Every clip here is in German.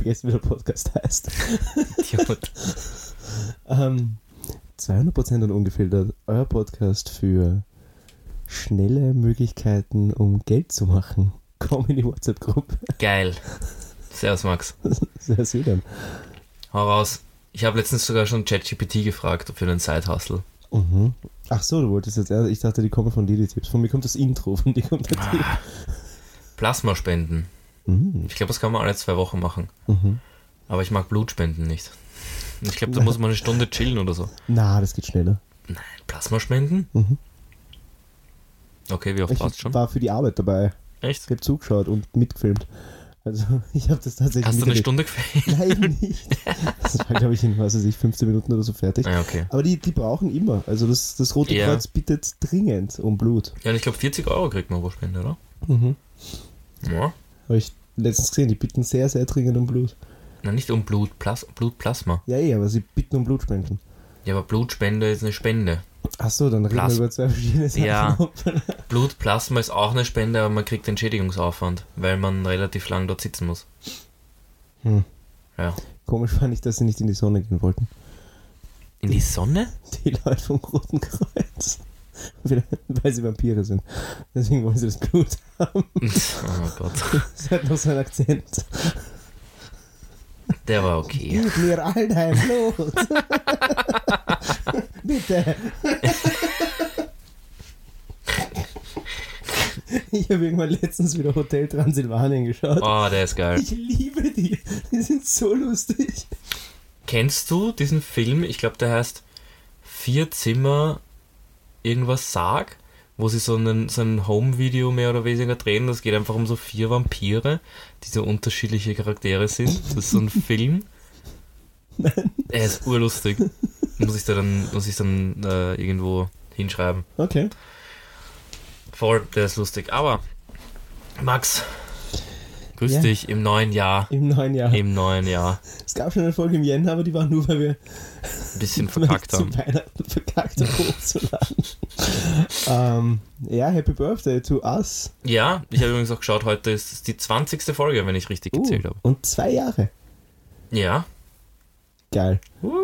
vergessen, wie der Podcast heißt. Idiot. 200% und ungefiltert, euer Podcast für schnelle Möglichkeiten, um Geld zu machen. Komm in die WhatsApp-Gruppe. Geil. Servus, Max. Sehr süß. Hau raus. Ich habe letztens sogar schon ChatGPT gefragt für einen Side-Hustle. Mhm. Ach so, du wolltest jetzt, ich dachte, die kommen von dir, die Tipps. Von mir kommt das Intro, von dir kommt der Tipp. Plasmaspenden. Mhm. Ich glaube, das kann man alle 2 Wochen machen. Mhm. Aber ich mag Blutspenden nicht. Ich glaube, da muss man eine Stunde chillen oder so. Na, das geht schneller. Nein, Plasmaspenden? Mhm. Okay, wie oft warst du Ich schon? war für die Arbeit dabei. Echt? Ich habe zugeschaut und mitgefilmt. Also, ich habe das tatsächlich Hast du eine miterlebt. Stunde gefällt? Nein, nicht. Das war, glaube ich, in 15 Minuten oder so fertig. Ah, okay. Aber die brauchen immer. Also das Rote Ja. Kreuz bittet dringend um Blut. Ja, und ich glaube, 40 € kriegt man pro Spende, oder? Mhm. Ja. Habe ich letztens gesehen, die bitten sehr, sehr dringend um Blut. Na, nicht um Blutplasma. Ja, aber sie bitten um Blutspenden. Ja, aber Blutspende ist eine Spende. Achso, dann reden wir über zwei verschiedene Sachen. Ja. Blutplasma ist auch eine Spende, aber man kriegt Entschädigungsaufwand, weil man relativ lang dort sitzen muss. Ja. Komisch fand ich, dass sie nicht in die Sonne gehen wollten. In die Sonne? Die Leute vom Roten Kreuz. Weil sie Vampire sind. Deswegen wollen sie das Blut haben. Oh Gott. Das hat noch so einen Akzent. Der war okay. Gib mir all dein Blut. Bitte. Ich habe irgendwann letztens wieder Hotel Transsilvanien geschaut. Oh, der ist geil. Ich liebe die. Die sind so lustig. Kennst du diesen Film? Ich glaube, der heißt 4 Zimmer irgendwas Sarg, wo sie so ein Home-Video mehr oder weniger drehen. Das geht einfach um so 4 Vampire, die so unterschiedliche Charaktere sind. Das ist so ein Film. Nein. Er ist urlustig. Muss ich dann irgendwo hinschreiben. Okay. Voll, der ist lustig. Aber, Max, grüß Ja. dich im neuen Jahr. Im neuen Jahr. Im neuen Jahr. Es gab schon eine Folge im Jänner, aber die war nur, weil wir Ein bisschen verkackt haben. zu Weihnachten verkackt haben, hochzuladen. Ja, Happy Birthday to us. Ja, ich habe übrigens auch geschaut, heute ist es die 20. Folge, wenn ich richtig gezählt habe. Und 2 Jahre. Ja. Geil.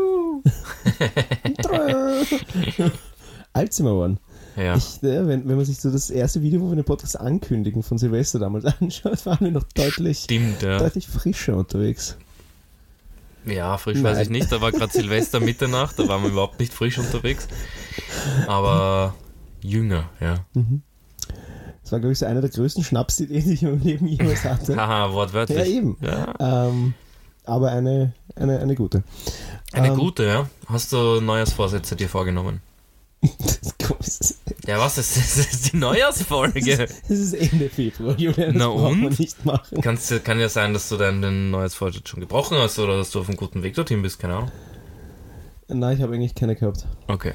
Alt sind wir geworden. Ja. Wenn man sich so das erste Video, wo wir den Podcast ankündigen, von Silvester damals anschaut, waren wir noch deutlich frischer unterwegs. Ja, frisch weiß ich nicht. Da war gerade Silvester Mitternacht, da waren wir überhaupt nicht frisch unterwegs. Aber jünger, ja. Das war, glaube ich, so eine der größten Schnapsideen, die ich in meinem Leben jemals hatte. Haha, wortwörtlich. Ja, eben. Ja. Aber eine gute. Eine gute, ja. Hast du Neujahrsvorsätze dir vorgenommen? Ja, was? Das ist die Neujahrsfolge. Es ist Ende Februar, Julian. Das Na braucht man und? nicht machen. Kann ja sein, dass du den Neujahrsvorsatz schon gebrochen hast oder dass du auf einem guten Weg dorthin bist, keine Ahnung. Nein, ich habe eigentlich keine gehabt. Okay.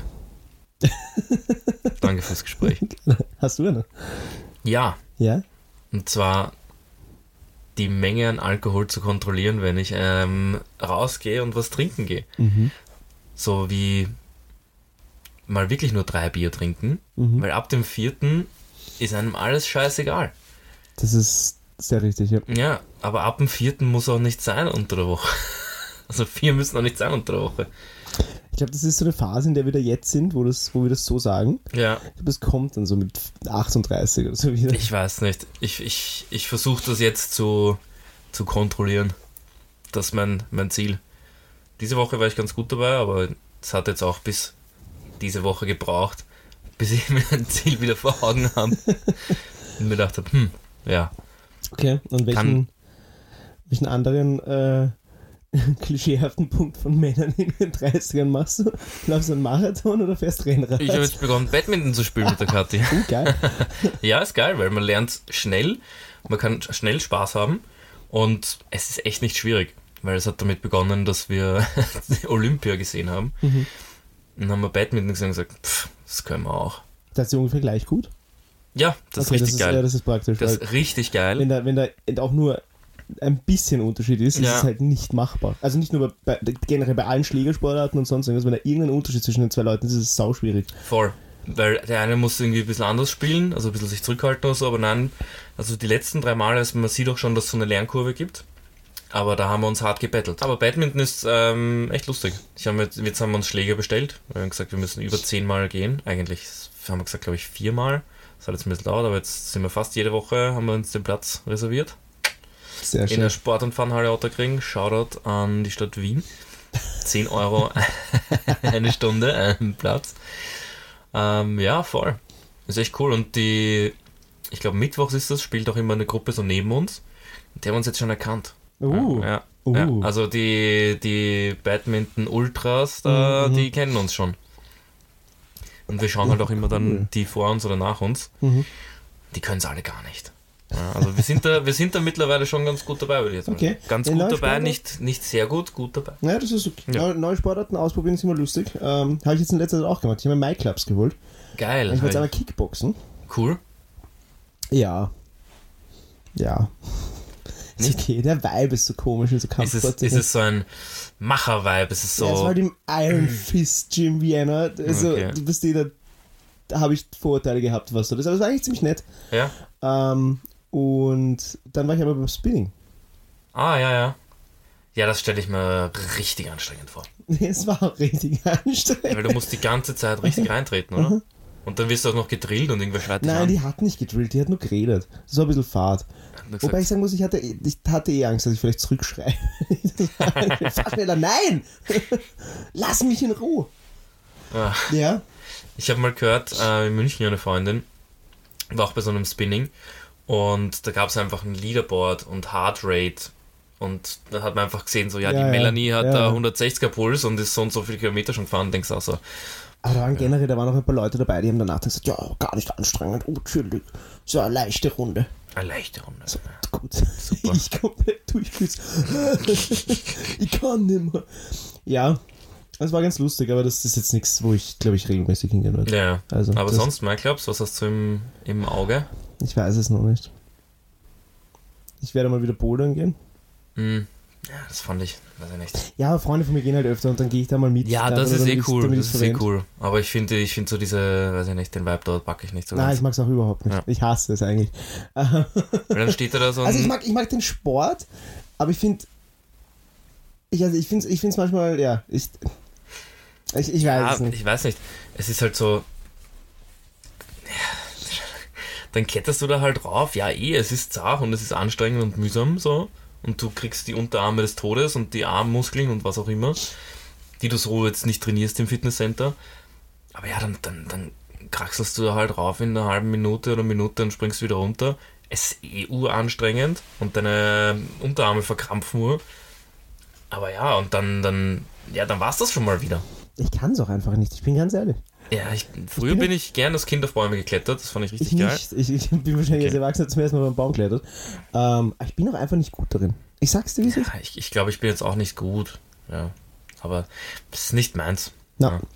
Danke fürs Gespräch. Hast du eine? Ja, Ja? und zwar die Menge an Alkohol zu kontrollieren, wenn ich rausgehe und was trinken gehe. So wie mal wirklich nur 3 Bier trinken, weil ab dem 4. ist einem alles scheißegal. Das ist sehr richtig, ja. Ja, aber ab dem 4. muss auch nicht sein unter der Woche. Also 4 müssen auch nicht sein unter der Woche. Ich glaube, das ist so eine Phase, in der wir da jetzt sind, wo wir das so sagen. Ja. Ich glaube, das kommt dann so mit 38 oder so wieder. Ich weiß nicht. Ich versuche das jetzt zu kontrollieren. Das ist mein Ziel. Diese Woche war ich ganz gut dabei, aber es hat jetzt auch bis diese Woche gebraucht, bis ich mir ein Ziel wieder vor Augen habe. Und mir gedacht habe, ja. Okay, und welchen anderen klischeehaften Punkt von Männern in den 30ern machst du? Läufst du einen Marathon oder fährst Rennrad? Ich habe jetzt begonnen, Badminton zu spielen mit der Kathi. Geil. Ja, ist geil, weil man lernt schnell, man kann schnell Spaß haben und es ist echt nicht schwierig, weil es hat damit begonnen, dass wir die Olympia gesehen haben. Dann haben wir Badminton gesehen und gesagt, das können wir auch. Das ist ungefähr gleich gut? Ja, das ist richtig geil. Ja, das ist praktisch. Das ist richtig geil. Wenn da auch nur ein bisschen Unterschied ist, ist Ja. es halt nicht machbar. Also nicht nur generell bei allen Schlägersportarten und sonst irgendwas, wenn da irgendein Unterschied zwischen den 2 Leuten ist, ist es sauschwierig. Voll. Weil der eine muss irgendwie ein bisschen anders spielen, also ein bisschen sich zurückhalten oder so, aber nein, also die letzten 3 Male, also man sieht auch schon, dass es so eine Lernkurve gibt. Aber da haben wir uns hart gebettelt. Aber Badminton ist echt lustig. Jetzt haben wir uns Schläger bestellt. Wir haben gesagt, wir müssen über 10 Mal gehen. Eigentlich haben wir gesagt, glaube ich, 4 Mal. Das hat jetzt ein bisschen dauert, aber jetzt sind wir fast jede Woche, haben wir uns den Platz reserviert. Sehr schön. In der Sport- und Funhalle Otterkring. Shoutout an die Stadt Wien. 10 Euro eine Stunde, einen Platz. Ja, voll. Ist echt cool. Und ich glaube, mittwochs ist das, spielt auch immer eine Gruppe so neben uns. Die haben uns jetzt schon erkannt. Ja. Also die Badminton-Ultras, die kennen uns schon. Und wir schauen halt auch immer dann die vor uns oder nach uns. Die können es alle gar nicht. Ja, also wir sind da mittlerweile schon ganz gut dabei, würde ich jetzt mal sagen. Ganz gut dabei, nicht sehr gut dabei. Ja, das ist okay. Ja. Neue Sportarten ausprobieren ist immer lustig. Habe ich jetzt in letzter Zeit auch gemacht. Ich habe mir MyClubs geholt. Geil. Ich wollte jetzt einmal Kickboxen. Cool. Ja. Ist okay, der Vibe ist so komisch in so Kampfsport. Ist es so ein Macher-Vibe? Ist es so... Ja, es war halt im Iron Fist Gym Vienna. Also, okay. Du bist da habe ich Vorurteile gehabt, was so das. Aber es war eigentlich ziemlich nett. Ja. Und dann war ich aber beim Spinning. Ja. Ja, das stelle ich mir richtig anstrengend vor. Es war auch richtig anstrengend. Ja, weil du musst die ganze Zeit richtig reintreten, oder? Und dann wirst du auch noch gedrillt und irgendwer schreit dich an. Nein, die hat nicht gedrillt, die hat nur geredet. Das war ein bisschen fad. Wobei ich sagen muss, ich hatte Angst, dass ich vielleicht zurückschreie. Fahr schneller, nein! Lass mich in Ruhe! Ach. Ja. Ich habe mal gehört, in München eine Freundin war auch bei so einem Spinning und da gab es einfach ein Leaderboard und Heartrate und da hat man einfach gesehen, so die Melanie hat da 160er Puls und ist so und so viele Kilometer schon gefahren, denkst du auch so. Aber da waren noch ein paar Leute dabei, die haben danach gesagt, ja, gar nicht anstrengend, chillig, so eine leichte Runde. Eine leichte Runde. So, gut. Super. Ich komplett durchfließt. Ich kann nicht mehr. Ja, das war ganz lustig, aber das ist jetzt nichts, wo ich, glaube ich, regelmäßig hingehen würde. Ja, also, aber sonst, MyClubs, was hast du im Auge? Ich weiß es noch nicht. Ich werde mal wieder bouldern gehen. Ja, das fand ich, weiß ich nicht. Ja, Freunde von mir gehen halt öfter und dann gehe ich da mal mit. Ja, das ist cool. Aber ich finde so diese, weiß ich nicht, den Vibe dort packe ich nicht so. Nein, ich mag es auch überhaupt nicht. Ja. Ich hasse es eigentlich. Weil dann steht da so ein... Also ich mag den Sport, aber ich finde... Ich finde es manchmal, ja, ich weiß es nicht. Ich weiß nicht. Es ist halt so... Dann kletterst du da halt drauf. Ja, es ist zart und es ist anstrengend und mühsam so. Und du kriegst die Unterarme des Todes und die Armmuskeln und was auch immer, die du so jetzt nicht trainierst im Fitnesscenter. Aber ja, dann kraxelst du da halt rauf in einer halben Minute oder Minute und springst wieder runter. Es ist anstrengend und deine Unterarme verkrampfen nur. Aber ja, und dann war's das schon mal wieder. Ich kann es auch einfach nicht, ich bin ganz ehrlich. Ja, früher bin ich gern als Kind auf Bäume geklettert, das fand ich richtig geil. Ich bin wahrscheinlich als Erwachsener zum ersten Mal beim Baum geklettert. Ich bin auch einfach nicht gut darin. Ich sag's dir, wie es ist. Ich glaube, ich bin jetzt auch nicht gut. Ja, aber es ist nicht meins. No. Ja.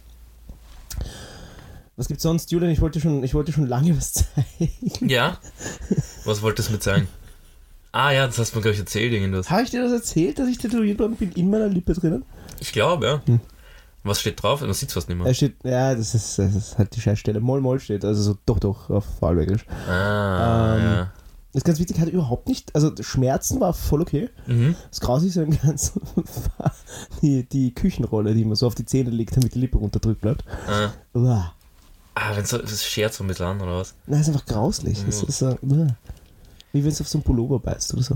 Was gibt's sonst, Julian? Ich wollte schon lange was zeigen. Ja? Was wolltest du mir zeigen? Ja, das hast du mir, glaube ich, erzählt. Irgendwas. Habe ich dir das erzählt, dass ich tätowiert worden bin in meiner Lippe drinnen? Ich glaube, ja. Was steht drauf? Man sieht es fast nicht mehr. Das ist halt die Scheißstelle. Moll steht, also so doch auf Vorarlbergisch. Ja. Das ist ganz wichtig, hatte überhaupt nicht, also Schmerzen war voll okay. Das Grausige ist ganz die Küchenrolle, die man so auf die Zähne legt, damit die Lippe runterdrückt bleibt. Wenn so, das schert so ein bisschen an, oder was? Nein, das ist einfach grauslich. Das ist so, wie wenn es auf so einen Pullover beißt oder so.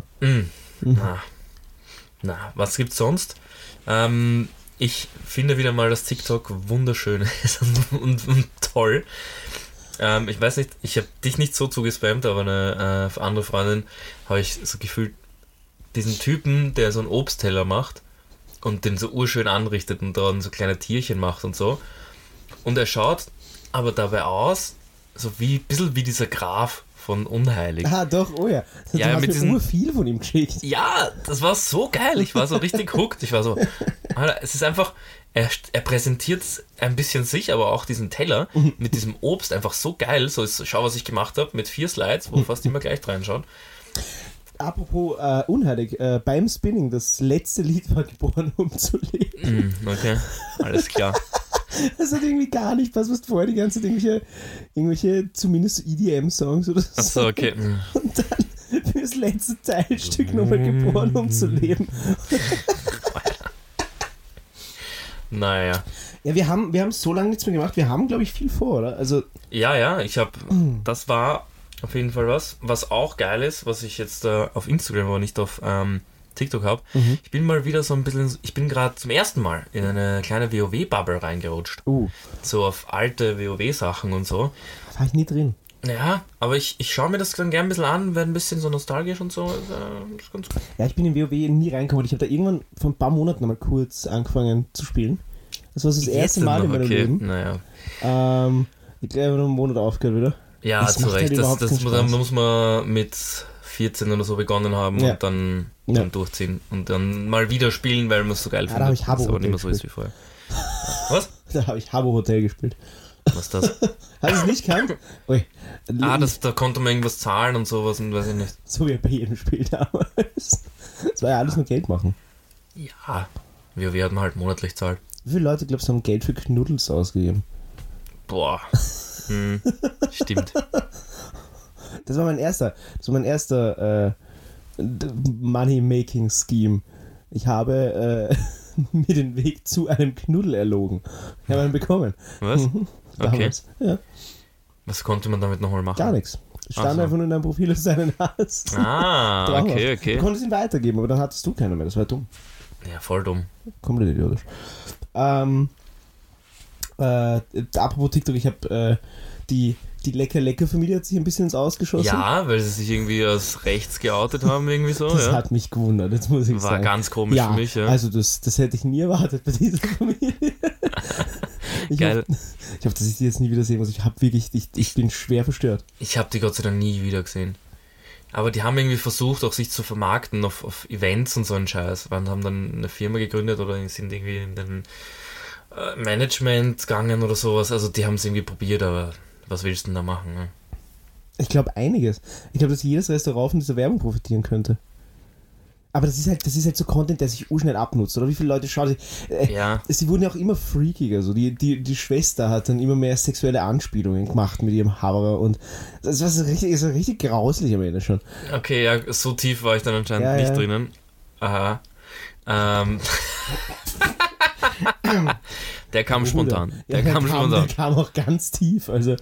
Was gibt's sonst? Ich finde wieder mal, dass TikTok wunderschön ist und toll. Ich weiß nicht, ich habe dich nicht so zugespammt, aber eine andere Freundin habe ich so gefühlt diesen Typen, der so einen Obstteller macht und den so urschön anrichtet und dann so kleine Tierchen macht und so. Und er schaut aber dabei aus, so wie ein bisschen wie dieser Graf von Unheilig. Doch, oh ja. Du hast mir nur viel von ihm geschickt. Ja, das war so geil. Ich war so richtig hooked. Ich war so, Alter, es ist einfach, er präsentiert ein bisschen sich, aber auch diesen Teller mit diesem Obst einfach so geil. So ist, schau, was ich gemacht habe, mit 4 Slides, wo fast immer gleich reinschaut. Apropos Unheilig, beim Spinning, das letzte Lied war geboren, um zu leben. Okay, alles klar. Das hat irgendwie gar nicht passt, was du vorher die ganze Zeit irgendwelche zumindest EDM-Songs oder so. Achso, okay. Und dann fürs letzte Teilstück nochmal geboren, um zu leben. Naja. Ja, wir haben so lange nichts mehr gemacht. Wir haben, glaube ich, viel vor, oder? Also Ja, das war auf jeden Fall was auch geil ist, was ich jetzt auf Instagram, aber nicht auf TikTok habe. Ich bin mal wieder so ein bisschen, ich bin gerade zum ersten Mal in eine kleine WoW-Bubble reingerutscht. So auf alte WoW-Sachen und so. Da war ich nie drin. Ja, aber ich schaue mir das dann gerne ein bisschen an, werde ein bisschen so nostalgisch und so. Das ist ganz gut. Ja, ich bin in WoW nie reingekommen. Ich habe da irgendwann vor ein paar Monaten mal kurz angefangen zu spielen. Das war so das erste Mal in meinem Leben. Naja. Ich glaube, ich habe einen Monat aufgehört wieder. Ja, das zu Recht. Halt Da muss man mit 14 oder so begonnen haben und dann durchziehen. Und dann mal wieder spielen, weil man es so geil findet. Da habe ich Habbo aber nicht mehr so ist wie vorher. Was? Da habe ich Habbo Hotel gespielt. Was ist das? Hast du es nicht gekannt? Da konnte man irgendwas zahlen und sowas und weiß ich nicht. So wie bei jedem Spiel damals. Das war ja alles nur Geld machen. Ja, wir hatten halt monatlich zahlt. Wie viele Leute, glaubst du, haben Geld für Knuddels ausgegeben? Boah. Stimmt. Das war mein erster Money-Making-Scheme. Ich habe mir den Weg zu einem Knuddel erlogen. Ich habe einen bekommen. Was? Okay. Ja. Was konnte man damit nochmal machen? Gar nichts. Stand einfach nur in deinem Profil auf seinen Hass. Okay. Du konntest ihn weitergeben, aber dann hattest du keinen mehr. Das war dumm. Ja, voll dumm. Komplett idiotisch. Apropos TikTok, ich habe die Lecker-Lecker-Familie hat sich ein bisschen ins Ausgeschossen. Ja, weil sie sich irgendwie als rechts geoutet haben, irgendwie so. Das hat mich gewundert, jetzt muss ich sagen. War ganz komisch für mich, ja. Also das hätte ich nie erwartet bei dieser Familie. Geil. Ich hoffe, dass ich die jetzt nie wieder sehen muss. Ich bin schwer verstört. Ich habe die Gott sei Dank nie wieder gesehen. Aber die haben irgendwie versucht, auch sich zu vermarkten auf Events und so einen Scheiß. Und haben dann eine Firma gegründet oder sind irgendwie in den Management gegangen oder sowas. Also die haben es irgendwie probiert, aber was willst du denn da machen? Ne? Ich glaube einiges. Ich glaube, dass jedes Restaurant von dieser Werbung profitieren könnte. Aber das ist halt so Content, der sich urschnell abnutzt. Oder wie viele Leute schauen sich... Sie wurden ja auch immer freakiger. So. Die Schwester hat dann immer mehr sexuelle Anspielungen gemacht mit ihrem Hammer. Und das war so richtig grauslich am Ende schon. Okay, ja, so tief war ich dann anscheinend nicht drinnen. Aha. Der kam spontan. Der kam auch ganz tief. Also...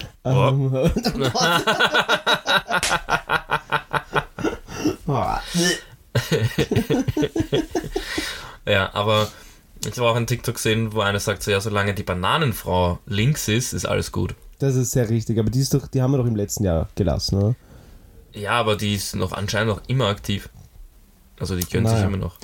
Ja, aber ich habe auch einen TikTok gesehen, wo einer sagt so, ja, solange die Bananenfrau links ist alles gut. Das ist sehr richtig, aber die haben wir doch im letzten Jahr gelassen, oder? Ja, aber die ist anscheinend noch immer aktiv. Also die können sich immer noch.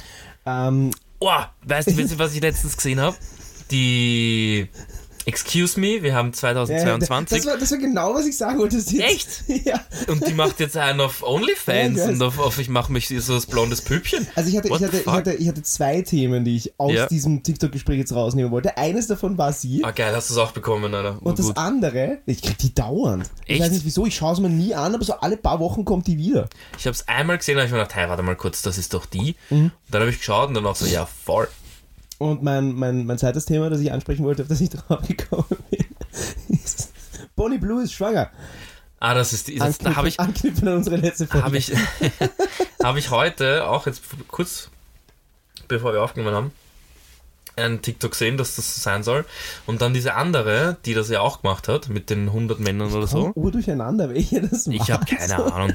Weißt du, was ich letztens gesehen habe? Die Excuse me, wir haben 2022. Das war genau, was ich sagen wollte. Echt? Ja. Und die macht jetzt einen auf OnlyFans und auf ich mache mich so das blondes Püppchen. Also ich hatte zwei Themen, die ich aus diesem TikTok-Gespräch jetzt rausnehmen wollte. Eines davon war sie. Ah geil, hast du es auch bekommen, Alter. Und das andere, ich krieg die dauernd. Echt? Ich weiß nicht wieso, ich schaue es mir nie an, aber so alle paar Wochen kommt die wieder. Ich habe es einmal gesehen, da habe ich mir gedacht, hey, warte mal kurz, das ist doch die. Und dann habe ich geschaut und dann auch so, ja, voll. Und mein zweites Thema, das ich ansprechen wollte, auf das ich drauf gekommen bin, ist, Bonnie Blue ist schwanger. Das ist da habe ich anknüpfen an unsere letzte Folge. Habe ich heute auch jetzt kurz bevor wir aufgenommen haben einen TikTok gesehen, dass das so sein soll. Und dann diese andere, die das ja auch gemacht hat mit den 100 Männern oder so. Durcheinander, welche das war. Ich habe keine Ahnung.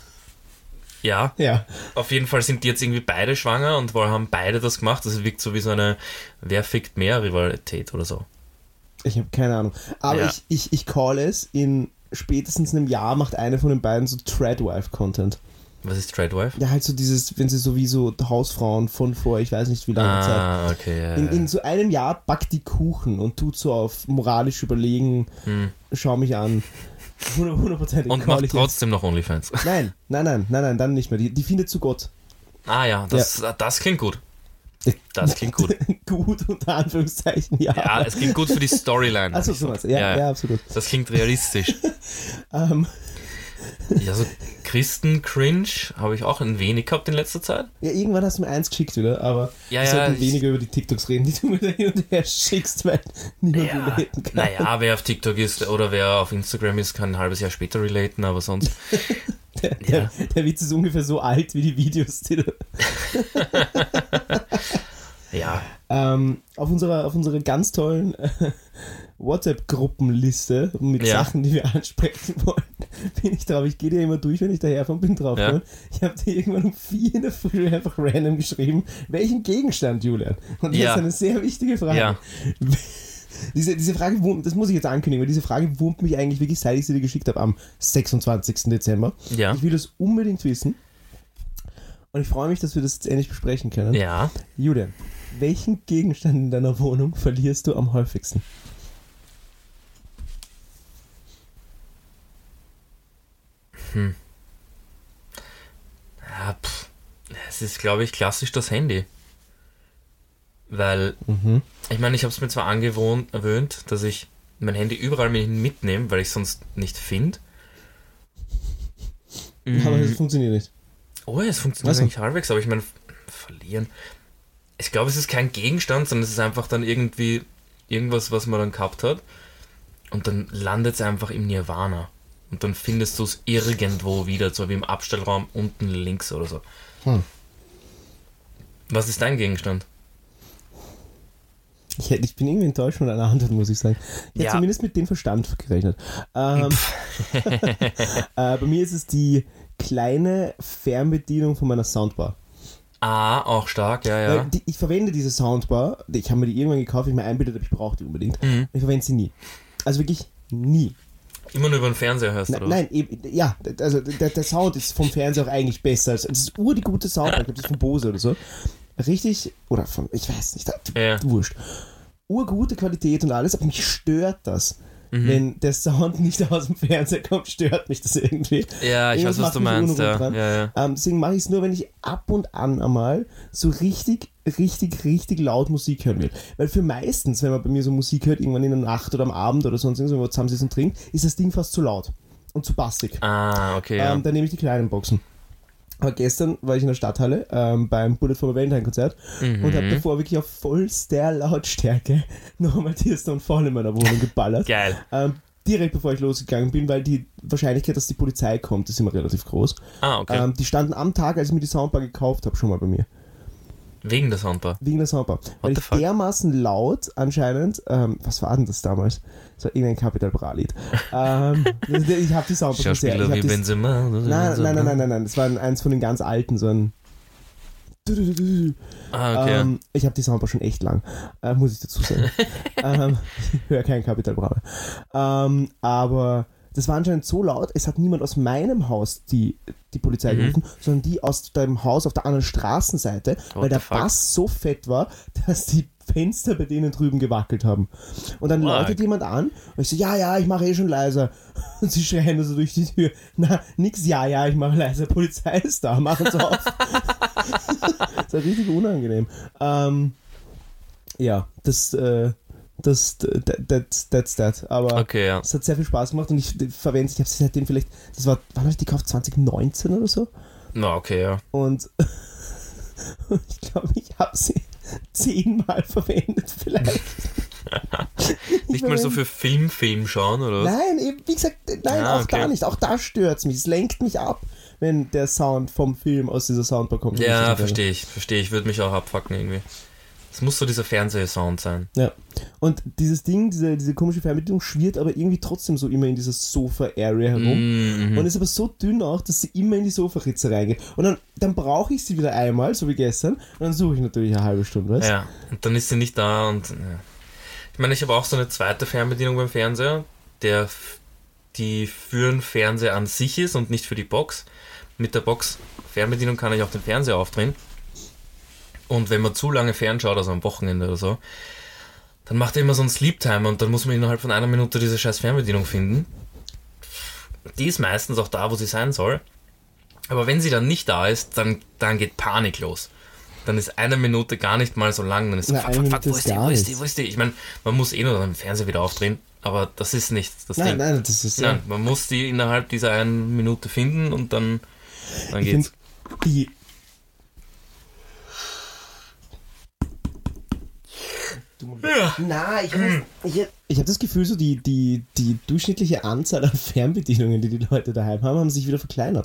Ja, auf jeden Fall sind die jetzt irgendwie beide schwanger und wohl haben beide das gemacht. Das wirkt so wie so eine Wer fickt mehr Rivalität oder so. Ich habe keine Ahnung. Aber ich call es, in spätestens einem Jahr macht eine von den beiden so Treadwife-Content. Was ist Treadwife? Ja, halt so dieses, wenn sie sowieso Hausfrauen von vor, ich weiß nicht wie lange Zeit. Okay, in so einem Jahr backt die Kuchen und tut so auf moralisch überlegen, schau mich an. 100%. Und macht trotzdem noch OnlyFans. Nein, dann nicht mehr. Die findet zu Gott. Das klingt gut. Das klingt gut. Gut, unter Anführungszeichen, ja. Ja, es klingt gut für die Storyline. Achso, sowas. Ja, absolut. Das klingt realistisch. Ja, so Christen-Cringe habe ich auch ein wenig gehabt in letzter Zeit. Ja, irgendwann hast du mir eins geschickt, oder? Aber wir sollten weniger über die TikToks reden, die du mir da hin und her schickst, weil niemand relaten kann. Naja, wer auf TikTok ist oder wer auf Instagram ist, kann ein halbes Jahr später relaten, aber sonst... Der Witz ist ungefähr so alt wie die Videos, die du... Ja. Auf unserer ganz tollen WhatsApp-Gruppenliste mit Sachen, die wir ansprechen wollen, bin ich drauf. Ich gehe dir immer durch, wenn ich daherfahre, bin drauf. Ja. Ich habe dir irgendwann um 4 in der Früh einfach random geschrieben, welchen Gegenstand, Julian? Und das ist eine sehr wichtige Frage. Ja. Diese Frage, das muss ich jetzt ankündigen, weil diese Frage wurmt mich eigentlich wirklich, seit ich sie dir geschickt habe, am 26. Dezember. Ja. Ich will das unbedingt wissen. Und ich freue mich, dass wir das jetzt endlich besprechen können. Ja. Julian, welchen Gegenstand in deiner Wohnung verlierst du am häufigsten? Ja, es ist, glaube ich, klassisch das Handy. Weil, ich meine, ich habe es mir zwar angewöhnt, dass ich mein Handy überall mitnehme, weil ich es sonst nicht finde. Aber es funktioniert nicht. Oh, es funktioniert eigentlich halbwegs, aber ich meine, verlieren. Ich glaube, es ist kein Gegenstand, sondern es ist einfach dann irgendwie irgendwas, was man dann gehabt hat. Und dann landet es einfach im Nirvana. Und dann findest du es irgendwo wieder, so wie im Abstellraum unten links oder so. Was ist dein Gegenstand? Ich bin irgendwie enttäuscht von deiner Antwort, muss ich sagen. Ich hätte zumindest mit dem Verstand gerechnet. Bei mir ist es die kleine Fernbedienung von meiner Soundbar. Ah, auch stark, ja. Ich verwende diese Soundbar, ich habe mir die irgendwann gekauft, ich mir einbildet habe, ich brauche die unbedingt. Ich verwende sie nie. Also wirklich nie. Immer nur über den Fernseher hörst, oder? Nein, also der Sound ist vom Fernseher auch eigentlich besser. Das ist die gute Soundbar, ich glaube, das ist von Bose oder so. Richtig, oder von, ich weiß nicht, wurscht. Urgute Qualität und alles, aber mich stört das. Wenn der Sound nicht aus dem Fernseher kommt, stört mich das irgendwie. Ja, ich weiß, was du meinst. Deswegen mache ich es nur, wenn ich ab und an einmal so richtig laut Musik hören will. Weil für meistens, wenn man bei mir so Musik hört, irgendwann in der Nacht oder am Abend oder sonst irgendwas, wenn man zusammensitzt und trinkt, ist das Ding fast zu laut und zu bassig. Ah, okay. Dann nehme ich die kleinen Boxen. Aber gestern war ich in der Stadthalle beim Bullet for my Valentine-Konzert und habe davor wirklich auf vollster Lautstärke nochmal Tears Don't Fall in meiner Wohnung geballert. Geil. Direkt bevor ich losgegangen bin, weil die Wahrscheinlichkeit, dass die Polizei kommt, ist immer relativ groß. Ah, okay. Die standen am Tag, als ich mir die Soundbar gekauft habe, schon mal bei mir. Wegen der Soundbar? Wegen der Soundbar. Weil ich dermaßen laut anscheinend, was war denn das damals? Das war irgendein Capital Bra Lied. Ich habe die Soundbar schon sehr... Schauspieler wie Benzema? Nein, das war eins von den ganz alten, so ein... okay. Ich habe die Soundbar schon echt lang, muss ich dazu sagen. Ich höre kein Capital Bra. Aber... Das war anscheinend so laut, es hat niemand aus meinem Haus die Polizei gerufen, sondern die aus dem Haus auf der anderen Straßenseite, weil der Bass so fett war, dass die Fenster bei denen drüben gewackelt haben. Und dann läutet jemand an und ich so, ja, ich mache schon leiser. Und sie schreien also durch die Tür, na, nix, ja, ich mache leiser, Polizei ist da, machen Sie auf. Das war richtig unangenehm. That's that. Aber okay, es hat sehr viel Spaß gemacht und ich habe sie seitdem vielleicht, wann habe ich die gekauft? 2019 oder so? Na, okay, ja. Und ich glaube, ich habe sie 10-mal verwendet vielleicht. Nicht mal so für Film schauen, oder was? Nein, wie gesagt, da nicht. Auch da stört es mich. Es lenkt mich ab, wenn der Sound vom Film aus dieser Soundbar kommt. Ja, verstehe ich. Würde mich auch abfucken irgendwie. Es muss so dieser Fernsehsound sein. Ja. Und dieses Ding, diese komische Fernbedienung schwirrt aber irgendwie trotzdem so immer in dieser Sofa-Area herum. Und ist aber so dünn auch, dass sie immer in die Sofaritze reingeht. Und dann brauche ich sie wieder einmal, so wie gestern. Und dann suche ich natürlich eine halbe Stunde, weißt du? Ja, und dann ist sie nicht da. Und ich meine, ich habe auch so eine zweite Fernbedienung beim Fernseher, die für den Fernseher an sich ist und nicht für die Box. Mit der Box Fernbedienung kann ich auch den Fernseher aufdrehen. Und wenn man zu lange fernschaut, also am Wochenende oder so, dann macht er immer so einen Sleep-Timer und dann muss man innerhalb von einer Minute diese scheiß Fernbedienung finden. Die ist meistens auch da, wo sie sein soll. Aber wenn sie dann nicht da ist, dann geht Panik los. Dann ist eine Minute gar nicht mal so lang. Dann ist so, wo ist die? Ich meine, man muss nur den Fernseher wieder aufdrehen, aber das ist nicht das Ding. Nein, das ist Nein, man muss die innerhalb dieser einen Minute finden und dann geht's. Ich habe das Gefühl, so die durchschnittliche Anzahl an Fernbedienungen, die Leute daheim haben sich wieder verkleinert.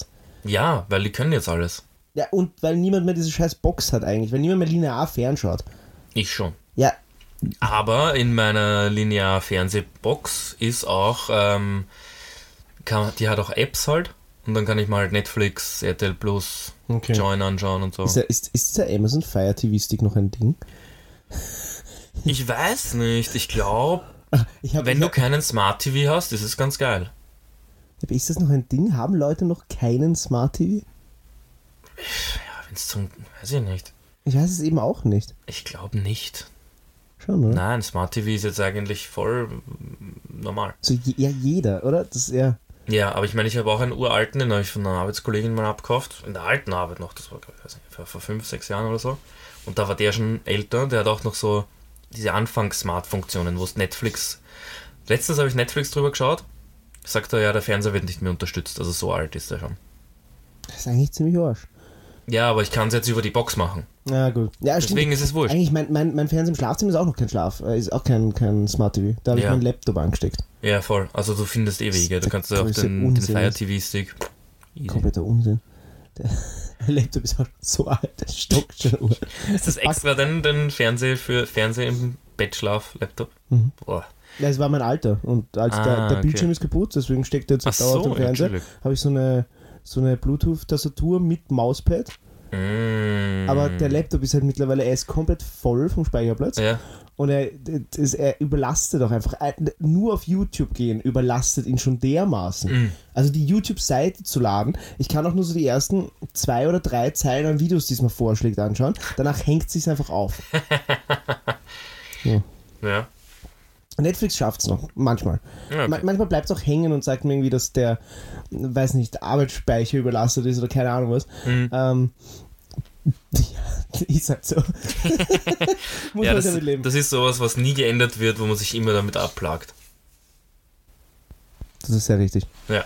Ja, weil die können jetzt alles. Ja, und weil niemand mehr diese scheiß Box hat eigentlich, weil niemand mehr linear fernschaut. Ich schon. Ja. Aber in meiner Linear-Fernsehbox ist auch, die hat auch Apps halt. Und dann kann ich mal halt Netflix, RTL Plus, Join anschauen und so. Ist dieser Amazon Fire TV Stick noch ein Ding? Ich weiß nicht. Ich glaube, wenn du keinen Smart TV hast, ist es ganz geil. Ist das noch ein Ding? Haben Leute noch keinen Smart TV? Ja, wenn es zum... Weiß ich nicht. Ich weiß es eben auch nicht. Ich glaube nicht. Schon, oder? Nein, Smart TV ist jetzt eigentlich voll normal. So, ja, jeder, oder? Das ist ja... Ja, aber ich meine, ich habe auch einen uralten, den habe ich von einer Arbeitskollegin mal abgekauft. In der alten Arbeit noch, das war, ich weiß nicht, vor 5, 6 Jahren oder so. Und da war der schon älter, der hat auch noch so diese Anfangs-Smart-Funktionen, wo es Netflix... Letztens habe ich Netflix drüber geschaut, sagt er, ja, der Fernseher wird nicht mehr unterstützt, also so alt ist der schon. Das ist eigentlich ziemlich Arsch. Ja, aber ich kann es jetzt über die Box machen. Ja, gut. Ja, deswegen ist es wurscht. Eigentlich, mein Fernseher im Schlafzimmer ist auch noch kein ist auch kein Smart TV. Da habe ich meinen Laptop angesteckt. Ja, voll. Also du findest Wege. Du kannst auch den Fire TV Stick. Easy. Kompletter Unsinn. Der Laptop ist auch so alt, das stockt schon. Ist das extra dein Fernseher im Bettschlaf-Laptop? Mhm. Boah. Ja, es war mein Alter. Und als der Bildschirm ist kaputt, deswegen steckt er jetzt auf dem Fernseher. Habe ich so eine Bluetooth-Tastatur mit Mauspad. Aber der Laptop ist halt mittlerweile, er ist komplett voll vom Speicherplatz. Ja. Und er überlastet auch einfach. Nur auf YouTube gehen überlastet ihn schon dermaßen. Also die YouTube-Seite zu laden, ich kann auch nur so die ersten 2 oder 3 Zeilen an Videos, die es mir vorschlägt, anschauen. Danach hängt es sich einfach auf. Ja. Netflix schafft es noch, manchmal. Okay. Manchmal bleibt es auch hängen und sagt mir irgendwie, dass der, weiß nicht, Arbeitsspeicher überlastet ist oder keine Ahnung was. Ja, ist halt so. Muss ja, man damit leben. Das ist sowas, was nie geändert wird, wo man sich immer damit abplagt. Das ist sehr richtig. Ja.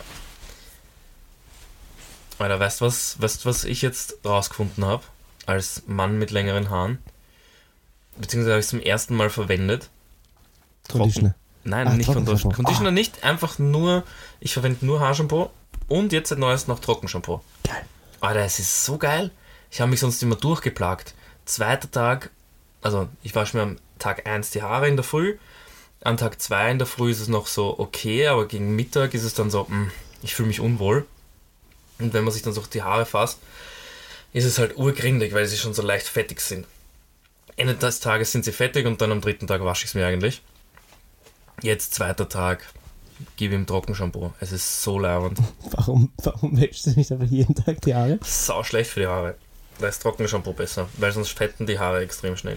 Alter, weißt du, was ich jetzt rausgefunden habe? Als Mann mit längeren Haaren. Beziehungsweise habe ich es zum ersten Mal verwendet. Conditioner. Nein, nicht Conditioner. Conditioner nicht, einfach nur, ich verwende nur Haarshampoo und jetzt seit Neues noch Trockenshampoo. Geil. Alter, es ist so geil. Ich habe mich sonst immer durchgeplagt. Zweiter Tag, also ich wasche mir am Tag 1 die Haare in der Früh. Am Tag 2 in der Früh ist es noch so okay, aber gegen Mittag ist es dann so, ich fühle mich unwohl. Und wenn man sich dann so die Haare fasst, ist es halt urgrindig, weil sie schon so leicht fettig sind. Ende des Tages sind sie fettig und dann am 3. Tag wasche ich es mir eigentlich. Jetzt 2. Tag, gib ihm Trockenshampoo. Es ist so lauernd. Warum wäschst du nicht einfach jeden Tag die Haare? Sau schlecht für die Haare. Da ist Trockenshampoo besser, weil sonst fetten die Haare extrem schnell.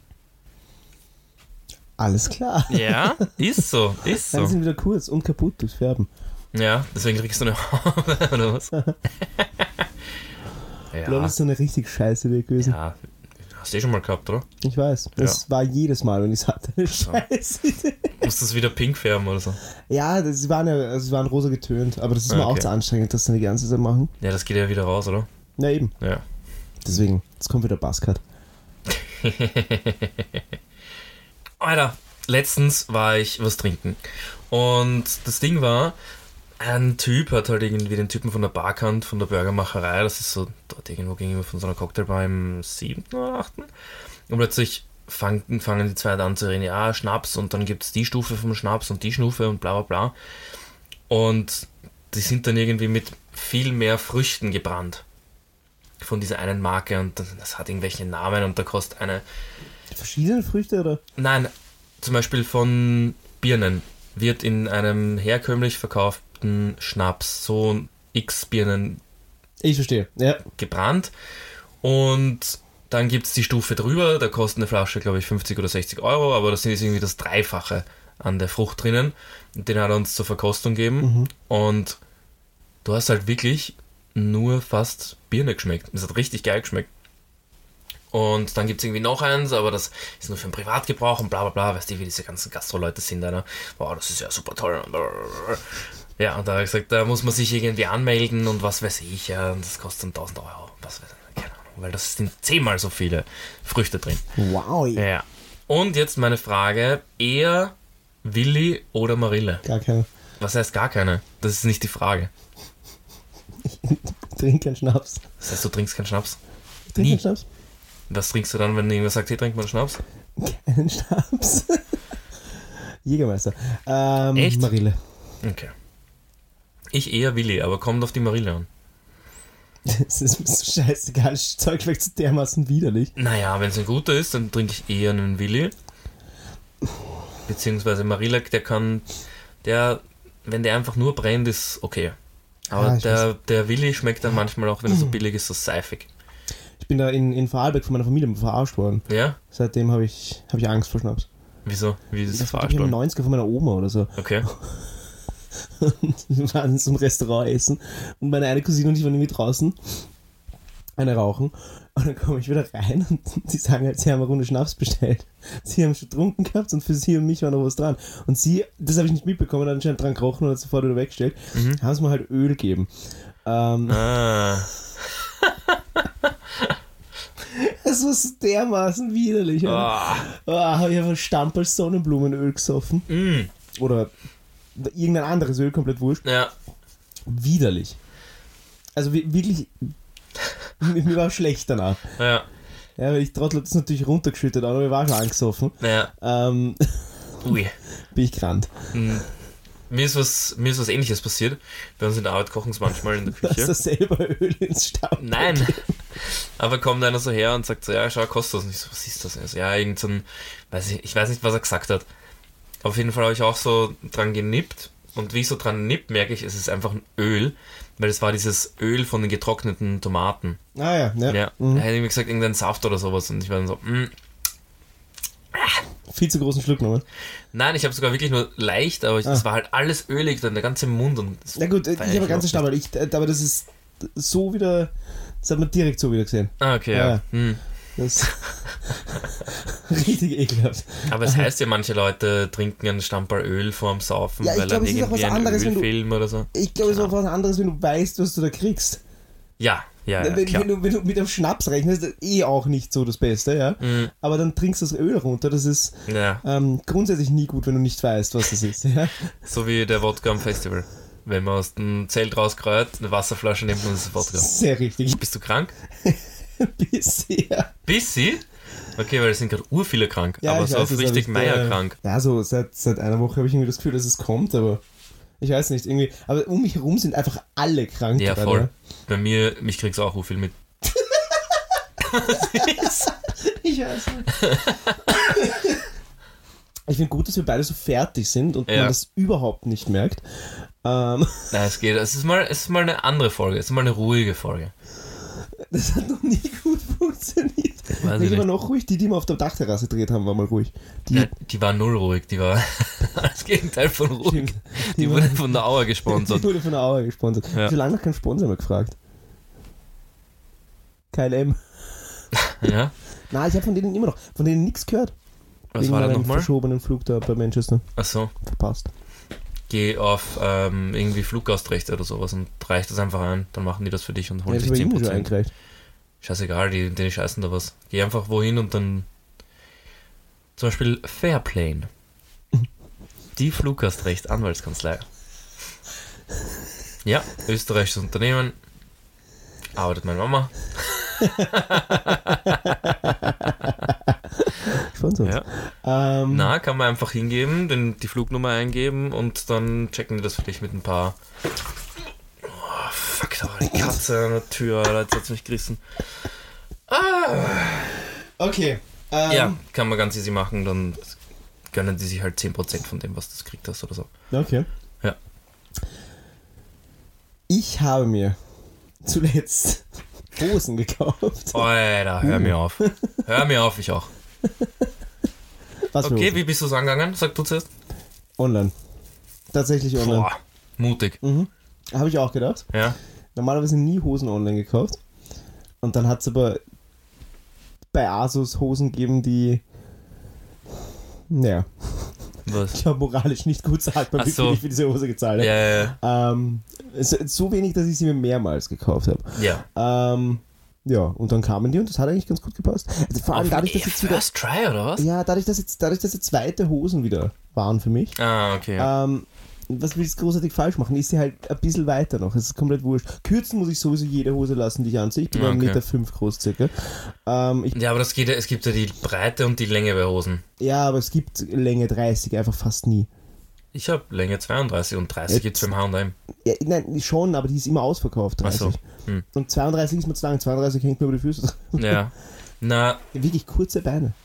Alles klar. Ja, ist so. Dann sind wieder kurz und kaputt durchs Färben. Ja, deswegen kriegst du eine Haube, oder was? Ja. Blond ist so eine richtig scheiße Idee gewesen. Ja, hast du schon mal gehabt, oder? Ich weiß. Das war jedes Mal, wenn ich es hatte, eine scheiße Idee. Musst du es wieder pink färben oder so? Ja, sie waren rosa getönt, aber das ist mir auch zu anstrengend, das dann die ganze Zeit machen. Ja, das geht ja wieder raus, oder? Ja, eben. Ja. Deswegen, jetzt kommt wieder Buzzcut. Alter, letztens war ich was trinken. Und das Ding war, ein Typ hat halt irgendwie den Typen von der Bar kannt, von der Burgermacherei, das ist so dort irgendwo gegenüber von so einer Cocktailbar im 7. oder 8. Und plötzlich fangen die zwei an zu reden, ja, Schnaps, und dann gibt es die Stufe vom Schnaps und die Stufe und bla bla bla. Und die sind dann irgendwie mit viel mehr Früchten gebrannt. Von dieser einen Marke, und das hat irgendwelche Namen und da kostet eine... Verschiedene Früchte, oder? Nein, zum Beispiel von Birnen wird in einem herkömmlich verkauften Schnaps so x Birnen ich verstehe, ja, gebrannt, und dann gibt es die Stufe drüber, da kostet eine Flasche, glaube ich, 50 oder 60 Euro, aber das ist irgendwie das Dreifache an der Frucht drinnen, und den hat er uns zur Verkostung gegeben, und du hast halt wirklich nur fast Birne geschmeckt. Das hat richtig geil geschmeckt. Und dann gibt es irgendwie noch eins, aber das ist nur für den Privatgebrauch und bla bla bla. Weißt du, wie diese ganzen Gastro-Leute sind, Alter. Wow, das ist ja super toll. Ja, und da habe ich gesagt, da muss man sich irgendwie anmelden und was weiß ich. Ja, und das kostet dann 1000 Euro. Was weiß ich, keine Ahnung. Weil das sind 10-mal so viele Früchte drin. Wow. Ja. Und jetzt meine Frage, eher Willi oder Marille? Gar keine. Was heißt gar keine? Das ist nicht die Frage. trinke keinen Schnaps. Das heißt, du trinkst keinen Schnaps? Ich trinke keinen Schnaps. Was trinkst du dann, wenn irgendwer sagt, hey, trink mal Schnaps? Keinen Schnaps. Jägermeister. Echt? Marille. Okay. Ich eher Willi, aber kommt auf die Marille an. Das ist mir so scheißegal, das Zeug schmeckt so dermaßen widerlich. Naja, wenn es ein guter ist, dann trinke ich eher einen Willi. Beziehungsweise Marille, wenn der einfach nur brennt, ist okay. Aber der Willi schmeckt dann manchmal auch, wenn er so billig ist, so seifig. Ich bin da in Vorarlberg von meiner Familie verarscht worden. Ja? Seitdem habe ich Angst vor Schnaps. Wieso? Wie ist das verarscht worden? Ich habe 90er von meiner Oma oder so. Okay. Wir waren in so einem Restaurant essen und meine eine Cousine und ich waren irgendwie draußen eine rauchen und dann komme ich wieder rein und die sagen halt, sie haben eine Runde Schnaps bestellt. Sie haben schon getrunken gehabt und für sie und mich war noch was dran. Und sie, das habe ich nicht mitbekommen, hat anscheinend dran gerochen und hat sofort wieder weggestellt, haben sie mir halt Öl gegeben. Das war so dermaßen widerlich. Ich habe einfach Stamperl Sonnenblumenöl gesoffen. Oder irgendein anderes Öl, komplett wurscht. Ja. Widerlich. Also wirklich, mir war schlecht danach. Ja. Ja, weil ich Trottel das natürlich runtergeschüttet, aber ich war schon angesoffen. Ja. Bin ich krank. Mir ist was Ähnliches passiert. Bei uns in der Arbeit kochen sie manchmal in der Küche. Du hast selber Öl ins Staub. Nein. Aber kommt einer so her und sagt so, ja, schau, kostet das. Und ich so, was ist das? Also, ja, irgend so ein, ich weiß nicht, was er gesagt hat. Auf jeden Fall habe ich auch so dran genippt. Und wie ich so dran nipp, merke ich, es ist einfach ein Öl. Weil es war dieses Öl von den getrockneten Tomaten. Ah ja. Er hätte irgendwie gesagt, irgendein Saft oder sowas. Und ich war dann so, Viel zu großen Schluck nochmal. Nein, ich habe sogar wirklich nur leicht, aber es war halt alles ölig, dann der ganze Mund. Und na gut, ich habe ganze Stammerl. Aber das ist so wieder, das hat man direkt so wieder gesehen. Ah, okay, ja. Das richtig ekelhaft. Aber es heißt ja, manche Leute trinken einen Stamperl Öl vorm Saufen, ja, weil dann irgendwie ein Ölfilm oder so. Ich glaube, es ist auch was anderes, wenn du weißt, was du da kriegst. Ja, wenn du mit dem Schnaps rechnest, auch nicht so das Beste, ja. Aber dann trinkst du das Öl runter, das ist grundsätzlich nie gut, wenn du nicht weißt, was das ist, ja. So wie der Wodka am Festival. Wenn man aus dem Zelt rauskreut, eine Wasserflasche nimmt und das ist Wodka. Sehr richtig. Bist du krank? Bisher. Bissi? Okay, weil es sind gerade urviele krank, ja, aber so weiß, auf richtig Meier-krank. Ja, so seit einer Woche habe ich irgendwie das Gefühl, dass es kommt, aber ich weiß nicht, irgendwie. Aber um mich herum sind einfach alle krank. Ja, voll. Oder? Bei mich kriegst du auch urviel mit. Ich weiß nicht. Ich finde gut, dass wir beide so fertig sind und man das überhaupt nicht merkt. Nein, es geht. Es ist mal eine andere Folge. Es ist mal eine ruhige Folge. Das hat noch nie gut funktioniert. Ich war noch ruhig. Die wir auf der Dachterrasse gedreht haben, war mal ruhig. Die war null ruhig. Die war das Gegenteil von ruhig. Die wurde von der Auer gesponsert. Ja. Wie lange noch kein Sponsor mehr gefragt? KLM. Ja? Nein, ich habe von denen nichts gehört. Was war das nochmal? Verschobenen Flug da bei Manchester. Ach so. Verpasst. Geh auf irgendwie Fluggastrechte oder sowas und reich das einfach ein. Dann machen die das für dich und holen sich 10%. Scheißegal, die scheißen da was. Geh einfach wohin und dann zum Beispiel Fairplane. Die Fluggastrecht Anwaltskanzlei. Ja, österreichisches Unternehmen. Arbeitet meine Mama. Ja. Kann man einfach hingeben, die Flugnummer eingeben und dann checken die das für dich mit ein paar. Oh, fuck, da war die Katze an der Tür, Alter, jetzt hat's mich gerissen. Okay. Ja, kann man ganz easy machen, dann gönnen die sich halt 10% von dem, was du gekriegt hast oder so. Okay. Ja. Ich habe mir zuletzt Hosen gekauft. Alter, hör mir auf. Hör mir auf, ich auch. Okay, wie bist du es angegangen? Sag du zuerst. Online. Tatsächlich online. Boah, mutig. Habe ich auch gedacht. Ja. Normalerweise nie Hosen online gekauft. Und dann hat es aber bei ASOS Hosen gegeben, die was? Ich habe moralisch nicht gut sagbar, wie viel ich für diese Hose gezahlt habe. Ja. So wenig, dass ich sie mir mehrmals gekauft habe. Ja. Ja, und dann kamen die und das hat eigentlich ganz gut gepasst. Also vor allem dadurch, dass jetzt wieder. First Try oder was? Ja, dadurch, dass jetzt zweite Hosen wieder waren für mich. Ah, okay. Ja. was willst du großartig falsch machen? Ist sie halt ein bisschen weiter noch. Es ist komplett wurscht. Kürzen muss ich sowieso jede Hose lassen, die ich anziehe. Ich bin 1,5 Meter groß circa. Ja, aber es gibt ja die Breite und die Länge bei Hosen. Ja, aber es gibt Länge 30 einfach fast nie. Ich habe Länge 32 und 30 gibt es beim H&M. Ja, nein, schon, aber die ist immer ausverkauft, 30. Ach so. Und 32 ist mir zu lang, 32 hängt mir über die Füße. Ja. Na. Wirklich kurze Beine.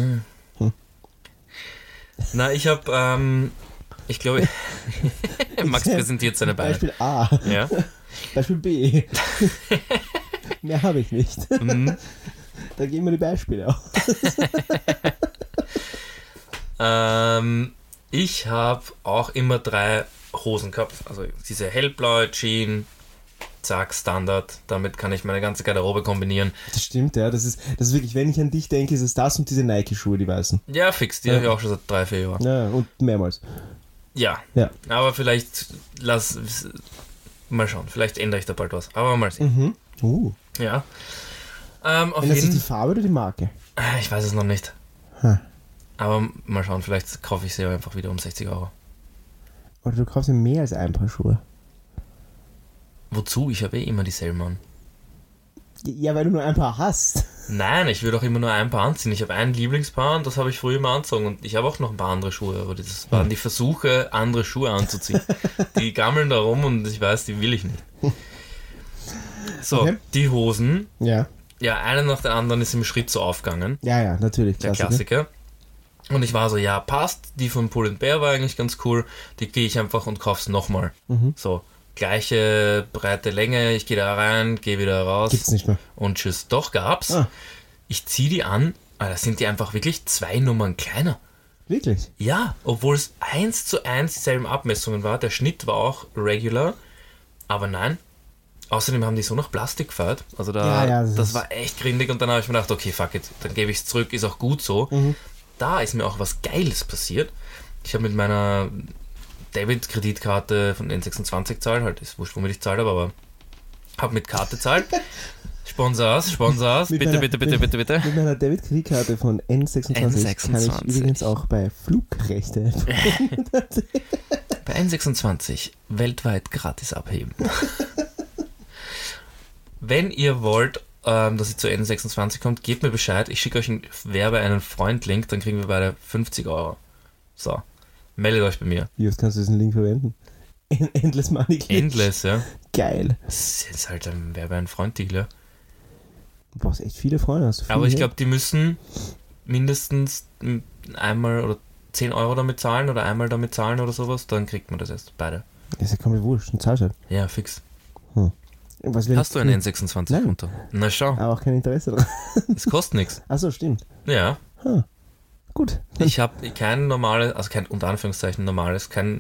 Na, ich habe, ich glaube, Max präsentiert seine Beine. Beispiel A. Ja. Beispiel B. Mehr habe ich nicht. Da geben wir die Beispiele auf. Ich habe auch immer 3 Hosen gehabt. Also diese hellblaue Jean, zack, Standard. Damit kann ich meine ganze Garderobe kombinieren. Das stimmt, ja. Das ist wirklich, wenn ich an dich denke, ist es das und diese Nike-Schuhe, die weißen. Ja, fix. Die habe ich auch schon seit 3-4 Jahren. Ja, und mehrmals. Ja. Aber vielleicht mal schauen. Vielleicht ändere ich da bald was. Aber mal sehen. Ja. Ändert sich die Farbe oder die Marke? Ich weiß es noch nicht. Aber mal schauen, vielleicht kaufe ich sie einfach wieder um 60 Euro. Oder du kaufst dir mehr als ein Paar Schuhe. Wozu? Ich habe immer dieselben an. Ja, weil du nur ein Paar hast. Nein, ich würde auch immer nur ein Paar anziehen. Ich habe ein Lieblingspaar und das habe ich früher immer angezogen. Und ich habe auch noch ein paar andere Schuhe, aber das waren die Versuche, andere Schuhe anzuziehen. Die gammeln da rum und ich weiß, die will ich nicht. So, okay. Die Hosen. Ja. Ja, eine nach der anderen ist im Schritt so aufgegangen. Ja, natürlich. Der Klassiker. Und ich war so, ja, passt. Die von Pull & Bear war eigentlich ganz cool. Die gehe ich einfach und kauf's nochmal. So, gleiche breite Länge. Ich gehe da rein, gehe wieder raus. Gibt's nicht mehr. Und tschüss. Doch, gab's. Ich ziehe die an. Da sind die einfach wirklich 2 Nummern kleiner. Wirklich? Ja, obwohl es 1:1 dieselben Abmessungen war. Der Schnitt war auch regular. Aber nein. Außerdem haben die so nach Plastik gefeiert. Also das war echt grindig. Und dann habe ich mir gedacht, okay, fuck it. Dann gebe ich es zurück. Ist auch gut so. Da ist mir auch was Geiles passiert. Ich habe mit meiner Debit-Kreditkarte von N26 gezahlt, halt ist wurscht, womit ich gezahlt habe, aber habe mit Karte gezahlt. Sponsors, bitte. Mit meiner Debit-Kreditkarte von N26 kann ich übrigens auch bei Flugrechte bei N26 weltweit gratis abheben. Wenn ihr wollt, dass ihr zu N26 kommt, gebt mir Bescheid. Ich schicke euch einen Werbe-einen-Freund-Link, dann kriegen wir beide 50 Euro. So, meldet euch bei mir. Wie oft kannst du diesen Link verwenden? Endless Money Glitch. Endless, ja. Geil. Das ist halt ein Werbe-einen-Freund-Deal, ja. Du brauchst echt viele Freunde. Hast du aber ich glaube, die müssen mindestens einmal oder 10 Euro damit zahlen oder einmal damit zahlen oder sowas, dann kriegt man das erst, beide. Das ist ja komplett wurscht, ein Zahlschein. Ja, fix. Hast du einen N26-Konto? Na schau. Aber auch kein Interesse daran. Das kostet nichts. Achso, stimmt. Ja. Gut. Ich habe kein normales, also kein unter Anführungszeichen normales, kein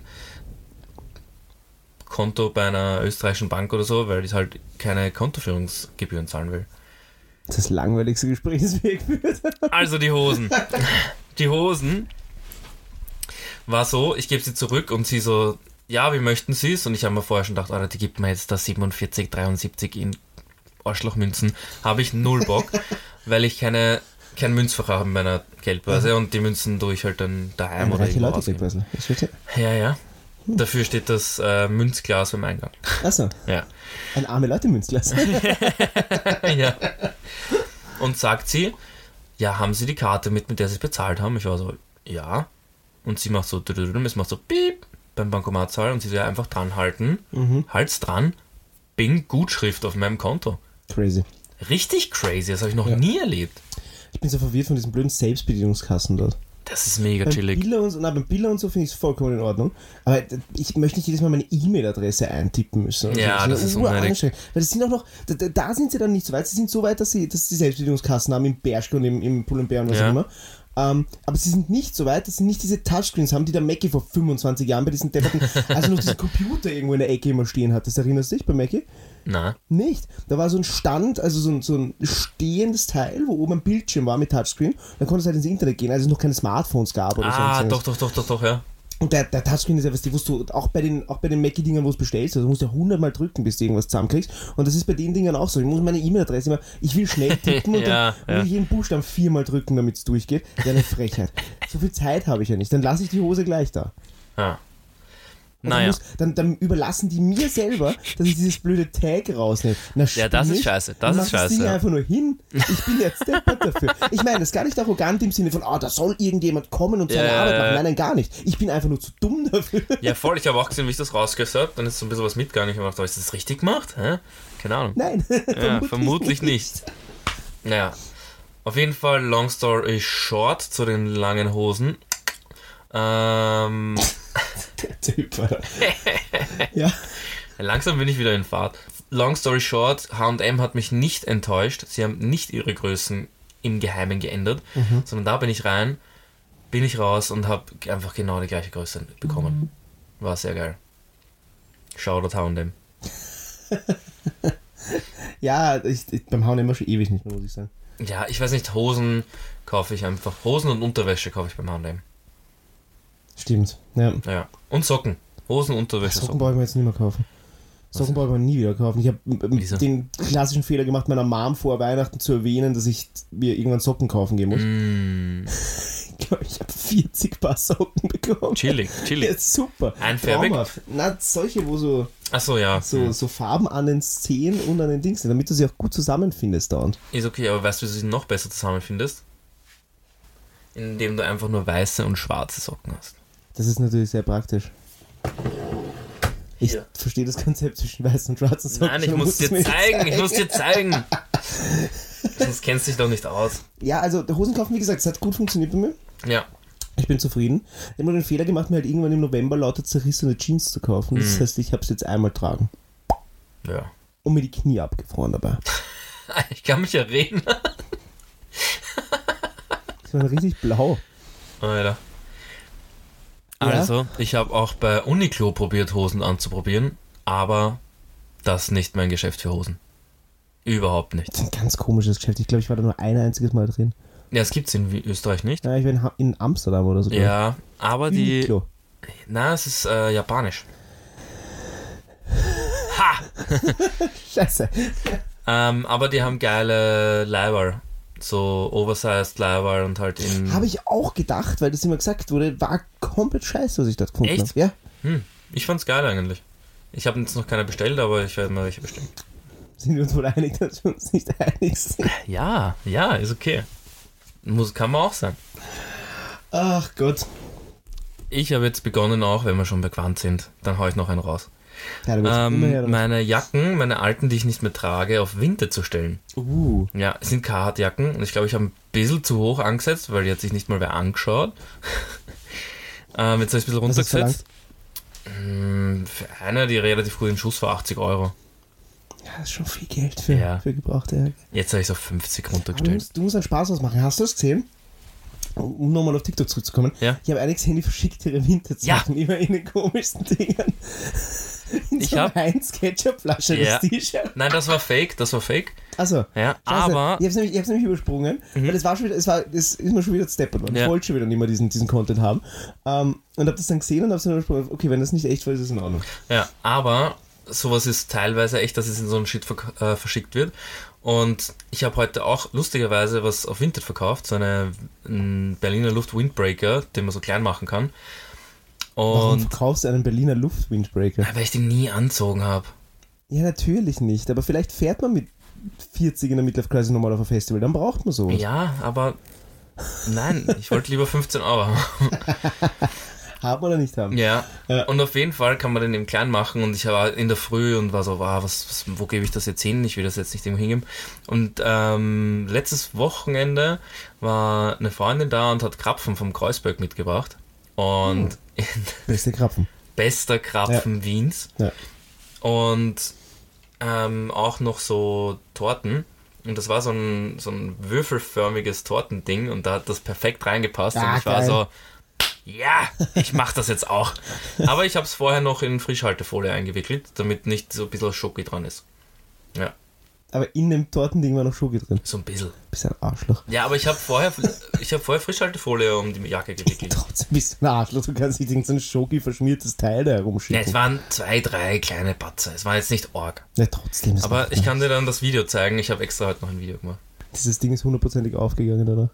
Konto bei einer österreichischen Bank oder so, weil ich halt keine Kontoführungsgebühren zahlen will. Das ist das langweiligste Gespräch, das wir geführt haben. Also die Hosen. Die Hosen war so, ich gebe sie zurück und sie so, ja, wie möchten Sie es? Und ich habe mir vorher schon gedacht, Alter, die gibt mir jetzt da 47, 73 in Arschlochmünzen. Habe ich null Bock, weil ich kein Münzfach habe in meiner Geldbörse und die Münzen tue ich halt dann daheim oder irgendwo ausgeben. Ja. Dafür steht das Münzglas beim Eingang. Achso. Ja. Ein arme Leute-Münzglas. Ja. Und sagt sie, ja, haben Sie die Karte mit der Sie bezahlt haben? Ich war so, ja. Und sie macht so, es macht so, piep, beim Bankomat zahlen und sie soll einfach dran halten. Halt's dran. Bing, Gutschrift auf meinem Konto. Crazy. Richtig crazy, das habe ich noch nie erlebt. Ich bin so verwirrt von diesen blöden Selbstbedienungskassen dort. Das ist mega chillig. Beim Biller und so finde ich es vollkommen in Ordnung. Aber ich möchte nicht jedes Mal meine E-Mail-Adresse eintippen müssen. Ja, das ist unheimlich. Weil das sind auch noch, da sind sie dann nicht so weit. Sie sind so weit, dass sie Selbstbedienungskassen haben im Bershka und im Pull & Bear und was auch immer. Aber sie sind nicht so weit, dass sie nicht diese Touchscreens haben, die der Mackie vor 25 Jahren bei diesen Depperten, also noch diesen Computer irgendwo in der Ecke immer stehen hat. Das erinnerst du dich bei Mackie? Nein. Nicht. Da war so ein Stand, also so ein stehendes Teil, wo oben ein Bildschirm war mit Touchscreen. Dann konntest du halt ins Internet gehen, als es noch keine Smartphones gab oder so. Doch, ja. Und der Touchscreen ist ja, was du auch bei den Mackie-Dingern, wo du es bestellst, also du musst ja 100-mal drücken, bis du irgendwas zusammenkriegst. Und das ist bei den Dingern auch so. Ich muss meine E-Mail-Adresse immer, ich will schnell tippen und dann will ich jeden Buchstaben 4-mal drücken, damit es durchgeht. Ja, eine Frechheit. So viel Zeit habe ich ja nicht. Dann lasse ich die Hose gleich da. Ja. Und dann überlassen die mir selber, dass ich dieses blöde Tag rausnehme. Ja, das ist scheiße. Das ist scheiße. Ich Ding einfach nur hin. Ich bin jetzt deppert dafür. Ich meine, das ist gar nicht arrogant im Sinne von, da soll irgendjemand kommen und seine Arbeit machen. Nein, gar nicht. Ich bin einfach nur zu dumm dafür. Ja, voll. Ich habe auch gesehen, wie ich das rausgehört habe. Dann ist so ein bisschen was mitgegangen. Ich habe gedacht, habe ich das richtig gemacht? Hä? Keine Ahnung. Nein, vermutlich nicht. Naja, auf jeden Fall, long story short, zu den langen Hosen. Der Typ, Alter. Ja. Langsam bin ich wieder in Fahrt. Long story short, H&M hat mich nicht enttäuscht. Sie haben nicht ihre Größen im Geheimen geändert, sondern da bin ich rein, bin ich raus und habe einfach genau die gleiche Größe bekommen. War sehr geil. Shoutout H&M. Ja, beim H&M war schon ewig nicht mehr, muss ich sagen. Ja, ich weiß nicht, Hosen kaufe ich einfach. Hosen und Unterwäsche kaufe ich beim H&M. Stimmt, ja. Und Socken. Hosen, Unterwäsche, Socken brauche ich mir jetzt nicht mehr kaufen. Socken brauche ich mir nie wieder kaufen. Ich habe den klassischen Fehler gemacht, meiner Mom vor Weihnachten zu erwähnen, dass ich mir irgendwann Socken kaufen gehen muss. Ich glaube, ich habe 40 Paar Socken bekommen. Chillig. Ja, super. Einfärbig? Na, solche, wo so, so Farben an den Zehen und an den Dings sind, damit du sie auch gut zusammenfindest dauernd. Ist okay, aber weißt du, wie du sie noch besser zusammenfindest? Indem du einfach nur weiße und schwarze Socken hast. Das ist natürlich sehr praktisch. Ich verstehe das Konzept zwischen weißen und schwarzen Socken. Nein, ich muss dir zeigen. Sonst kennst du dich doch nicht aus. Ja, also der Hosenkauf, wie gesagt, es hat gut funktioniert bei mir. Ja. Ich bin zufrieden. Ich habe nur den Fehler gemacht, mir halt irgendwann im November lauter zerrissene Jeans zu kaufen. Das heißt, ich habe es jetzt einmal tragen. Ja. Und mir die Knie abgefroren dabei. Ich kann mich erinnern. Die waren richtig blau. Alter. Also, ich habe auch bei Uniqlo probiert, Hosen anzuprobieren, aber das ist nicht mein Geschäft für Hosen. Überhaupt nicht. Das ist ein ganz komisches Geschäft. Ich glaube, ich war da nur ein einziges Mal drin. Ja, das gibt's in Österreich nicht. Ja, ich war in Amsterdam oder so. Ja, aber Uniqlo. Na, es ist japanisch. Ha! Scheiße. Aber die haben geile Leiber. So oversized Leiber und halt in... Habe ich auch gedacht, weil das immer gesagt wurde, war komplett scheiße, was ich dort gefunden habe. Ja. Ich fand's geil eigentlich. Ich habe jetzt noch keine bestellt, aber ich werde mal welche bestellen. Sind wir uns wohl einig, dass wir uns nicht einig sind? Ja, ist okay. Kann man auch sein. Ach Gott. Ich habe jetzt begonnen auch, wenn wir schon bekannt sind, dann hau ich noch einen raus. Ja, meine Jacken, meine alten, die ich nicht mehr trage, auf Winter zu stellen. Ja, es sind Carhartt-Jacken und ich glaube, ich habe ein bisschen zu hoch angesetzt, weil die hat sich nicht mal wer angeschaut. Jetzt habe ich ein bisschen runtergesetzt. Für eine, die relativ gut in Schuss war 80 €. Ja, das ist schon viel Geld für gebrauchte Jacke. Jetzt habe ich es auf 50 runtergestellt. Du musst einen Spaß ausmachen. Hast du das gesehen? Um nochmal auf TikTok zurückzukommen. Ja. Ich habe einige gesehen, die verschickt ihre Wintersachen immer in den komischsten Dingen. In so einer Heinz-Ketchup-Flasche, das T-Shirt. Nein, das war fake. Achso. Ja, aber... Ich hab's nämlich übersprungen, weil das ist mir schon wieder steppert worden. Ich wollte schon wieder nicht mehr diesen Content haben. Und hab das dann gesehen und hab's dann übersprungen. Okay, wenn das nicht echt war, ist es in Ordnung. Ja, aber sowas ist teilweise echt, dass es in so einen Shit verschickt wird. Und ich habe heute auch lustigerweise was auf Vinted verkauft, so einen Berliner Luft-Windbreaker, den man so klein machen kann. Und warum verkaufst du einen Berliner Luft-Windbreaker? Weil ich den nie anzogen habe. Ja, natürlich nicht, aber vielleicht fährt man mit 40 in der Midlife Crisis nochmal auf ein Festival, dann braucht man so. Ja, aber nein, ich wollte lieber 15 € haben. Haben oder nicht haben? Ja, und auf jeden Fall kann man den eben klein machen und ich war in der Früh und war so, wo gebe ich das jetzt hin? Ich will das jetzt nicht irgendwo hingeben. Und letztes Wochenende war eine Freundin da und hat Krapfen vom Kreuzberg mitgebracht. Und Bester Krapfen Wiens. Ja. Und auch noch so Torten. Und das war so ein würfelförmiges Tortending und da hat das perfekt reingepasst. Und ich war so, ja, ich mach das jetzt auch. Aber ich habe es vorher noch in Frischhaltefolie eingewickelt, damit nicht so ein bisschen Schoki dran ist. Ja. Aber in dem Tortending war noch Schoki drin? So ein bisschen. Bist ein Arschloch. Ja, aber ich habe vorher Frischhaltefolie um die Jacke gewickelt. Trotzdem bist du ein Arschloch. Du kannst nicht so ein Schoki-verschmiertes Teil da herumschicken. Ja, es waren 2, 3 kleine Patzer. Es war jetzt nicht arg. Ja, trotzdem. Aber ich kann dir dann das Video zeigen. Ich habe extra heute noch ein Video gemacht. Dieses Ding ist 100%ig aufgegangen, oder?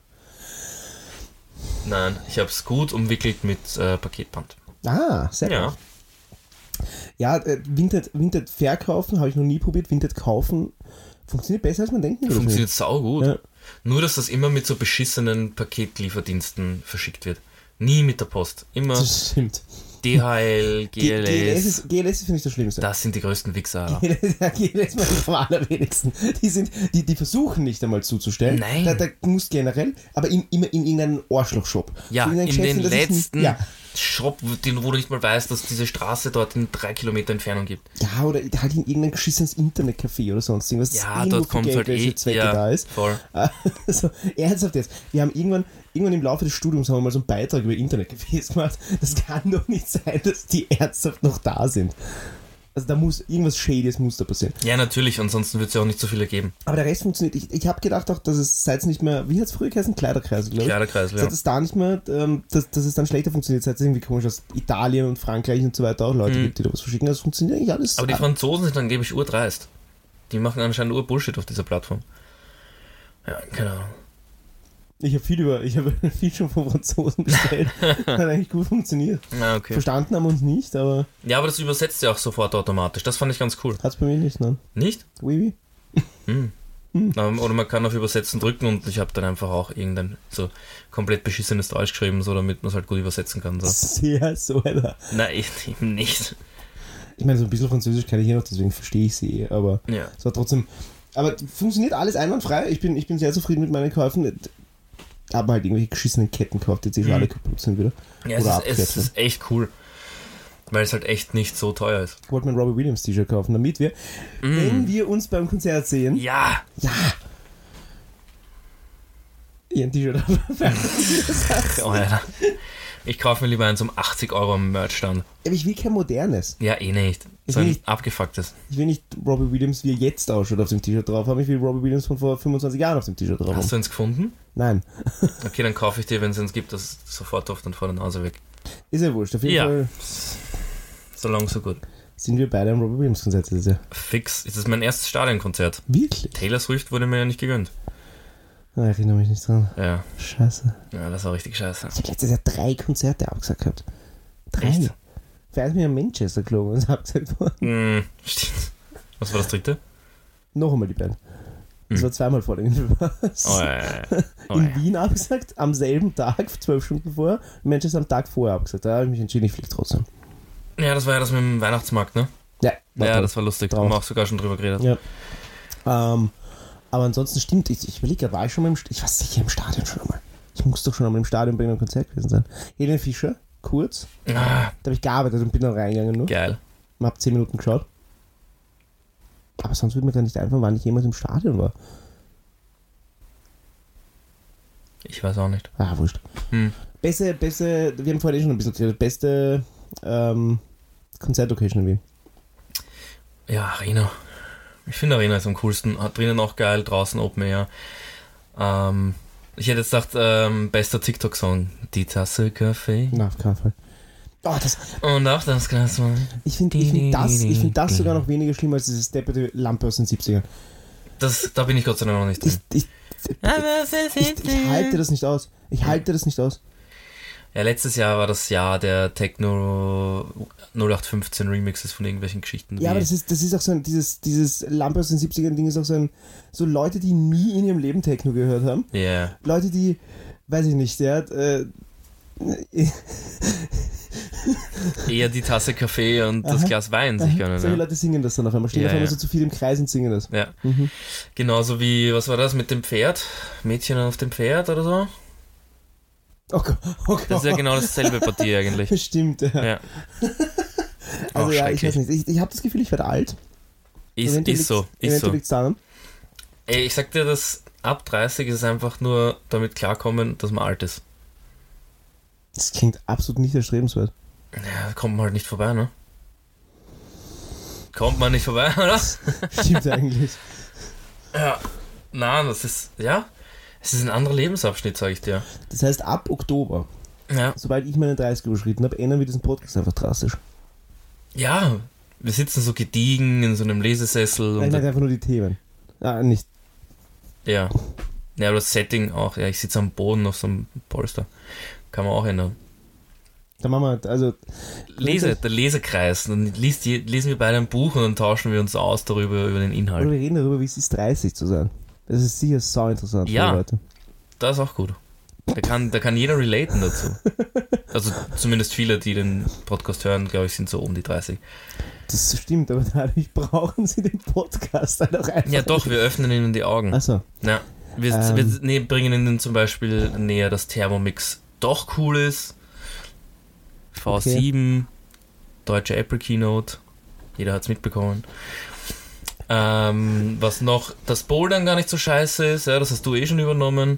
Nein, ich habe es gut umwickelt mit Paketband. Ah, sehr gut. Ja, Vinted verkaufen habe ich noch nie probiert. Vinted kaufen funktioniert besser, als man denken würde. Funktioniert saugut. Ja. Nur, dass das immer mit so beschissenen Paketlieferdiensten verschickt wird. Nie mit der Post. Immer das stimmt. DHL, GLS. GLS finde ich das Schlimmste. Das sind die größten Wichser. GLS mache ich am allerwenigsten. Die versuchen nicht einmal zuzustellen. Nein. Da musst generell, aber immer in irgendeinem Arschloch-Shop. Ja, in den letzten Shop, wo du nicht mal weißt, dass diese Straße dort in 3 Kilometer Entfernung gibt. Ja, oder halt in irgendein geschissenes Internetcafé oder sonst irgendwas. Ja, dort kommt halt Zwecke da ist. Voll. Also, ernsthaft jetzt. Wir haben irgendwann im Laufe des Studiums haben wir mal so einen Beitrag über Internetcafés gemacht. Das kann doch nicht sein, dass die ernsthaft noch da sind. Also da muss irgendwas Shadies muss da passieren. Ja, natürlich, ansonsten wird es ja auch nicht so viel ergeben. Aber der Rest funktioniert. Ich habe gedacht auch, dass es seit es nicht mehr, wie hat es früher geheißen? Kleiderkreisel, glaube ich. Kleiderkreisel, ja. Seit es da nicht mehr, dass es dann schlechter funktioniert, seit es irgendwie komisch aus Italien und Frankreich und so weiter auch Leute gibt, die da was verschicken. Das funktioniert eigentlich alles. Aber die Franzosen sind angeblich urdreist. Die machen anscheinend Ur-Bullshit auf dieser Plattform. Ja, keine Ahnung. Ich habe viel schon von Franzosen bestellt. Hat eigentlich gut funktioniert. Ah, okay. Verstanden haben wir uns nicht, aber... Ja, aber das übersetzt ja auch sofort automatisch. Das fand ich ganz cool. Hat's bei mir nicht, nein. Nicht? Oui. Oder man kann auf Übersetzen drücken und ich habe dann einfach auch irgendein so komplett beschissenes Deutsch geschrieben, so damit man es halt gut übersetzen kann. So. Ja, so, Alter. Nein, eben nicht. Ich meine, so ein bisschen Französisch kann ich noch, deswegen verstehe ich sie aber es war trotzdem... Aber funktioniert alles einwandfrei. Ich bin sehr zufrieden mit meinen Käufen. Aber halt irgendwelche geschissenen Ketten gekauft, die schon alle kaputt sind wieder. Ja, es ist echt cool. Weil es halt echt nicht so teuer ist. Ich wollte mir ein Robbie Williams T-Shirt kaufen, damit wir, wenn wir uns beim Konzert sehen... Ja! Ihr ein T-Shirt haben. Oh, Alter. Ich kaufe mir lieber eins um 80 Euro am Merchstand. Aber ich will kein modernes. Ja, eh nicht. So ein abgefucktes. Ich will nicht Robbie Williams, wie er jetzt ausschaut, auf dem T-Shirt drauf haben. Ich will Robbie Williams von vor 25 Jahren auf dem T-Shirt drauf haben. Hast du eins gefunden? Nein. Okay, dann kaufe ich dir, wenn es eins gibt, das sofort auf dann vor der Nase weg. Ist ja wurscht. Auf jeden Fall. So lang, so gut. Sind wir beide am Robbie Williams Konzert dieses Jahr? Fix. Das ist mein erstes Stadionkonzert. Wirklich? Taylor Swift wurde mir ja nicht gegönnt. Ich erinnere mich nicht dran. Ja. Scheiße. Ja, das war richtig scheiße. Ich habe letztes Jahr 3 Konzerte abgesagt gehabt. 3. Echt? Wer hat mir in Manchester gelogen und ist abgesagt worden? Stimmt. Was war das dritte? Noch einmal die Band. Das war zweimal vor dem In Wien abgesagt, am selben Tag, 12 Stunden vorher. In Manchester am Tag vorher abgesagt. Da habe ich mich entschieden, ich fliege trotzdem. Ja, das war ja das mit dem Weihnachtsmarkt, ne? Ja. Das war lustig. Da haben wir auch sogar schon drüber geredet. Ja. Aber ansonsten stimmt, ich überlege, war ich schon mal ich war sicher im Stadion schon einmal. Ich muss doch schon einmal im Stadion bei einem Konzert gewesen sein. Helene Fischer, kurz. Da habe ich gearbeitet und bin dann reingegangen nur. Geil. Und habe 10 Minuten geschaut. Aber sonst würde mir gar nicht einfallen, wann ich jemals im Stadion war. Ich weiß auch nicht. Wurscht. Beste, wir haben vorhin schon ein bisschen geredet, beste Konzertlocation in Wien. Ja, Arena. Ich finde Arena ist am coolsten. Hat drinnen auch geil, draußen Open Air. Ich hätte jetzt gedacht, bester TikTok-Song. Die Tasse Kaffee. Na, auf keinen Fall. Und auch das Glas Wein. Ich finde das sogar noch weniger schlimm als diese depperte Lampe aus den 70ern. Da bin ich Gott sei Dank noch nicht drin. Ich halte das nicht aus. Ja, letztes Jahr war das Jahr der Techno 0815 Remixes von irgendwelchen Geschichten. Ja, aber das ist auch so ein, dieses Lampe aus den 70ern Ding ist auch so Leute, die nie in ihrem Leben Techno gehört haben. Ja. Yeah. Leute, die, weiß ich nicht, eher die Tasse Kaffee und das Glas Wein sich gönnen. Solche Leute singen das dann auf einmal. Stehen auf einmal so zu viel im Kreis und singen das. Ja. Genauso wie, was war das mit dem Pferd? Mädchen auf dem Pferd oder so? Oh Gott. Das ist ja genau dasselbe Partie eigentlich. Stimmt, ja. Also ja, ich weiß nicht. Ich habe das Gefühl, ich werde alt. Ist so. Liegt's daran. Ey, ich sag dir, dass ab 30 ist es einfach nur damit klarkommen, dass man alt ist. Das klingt absolut nicht erstrebenswert. Ja, da kommt man halt nicht vorbei, ne? Kommt man nicht vorbei, oder? Stimmt eigentlich. Ja. Nein, das ist, es ist ein anderer Lebensabschnitt, sage ich dir. Das heißt, ab Oktober, sobald ich meine 30 überschritten habe, ändern wir diesen Podcast einfach drastisch. Ja, wir sitzen so gediegen in so einem Lesesessel. Ich meine einfach nur die Themen. Nicht. Ja. Ja, aber das Setting auch. Ja, ich sitze am Boden auf so einem Polster. Kann man auch ändern. Dann machen wir, also... Der Lesekreis. Dann lesen wir beide ein Buch und dann tauschen wir uns aus darüber, über den Inhalt. Oder wir reden darüber, wie es ist, 30 zu sein. Das ist sicher sau interessant für die Leute. Das ist auch gut. Da kann jeder relaten dazu. Also zumindest viele, die den Podcast hören, glaube ich, sind so um die 30. Das stimmt, aber dadurch brauchen sie den Podcast halt auch einfach. Ja doch, wir öffnen ihnen die Augen. Ach so. Ja, wir bringen ihnen zum Beispiel näher, dass Thermomix doch cool ist. V7, deutsche Apple Keynote, jeder hat es mitbekommen. Was noch, das Bouldern gar nicht so scheiße ist, ja, das hast du schon übernommen.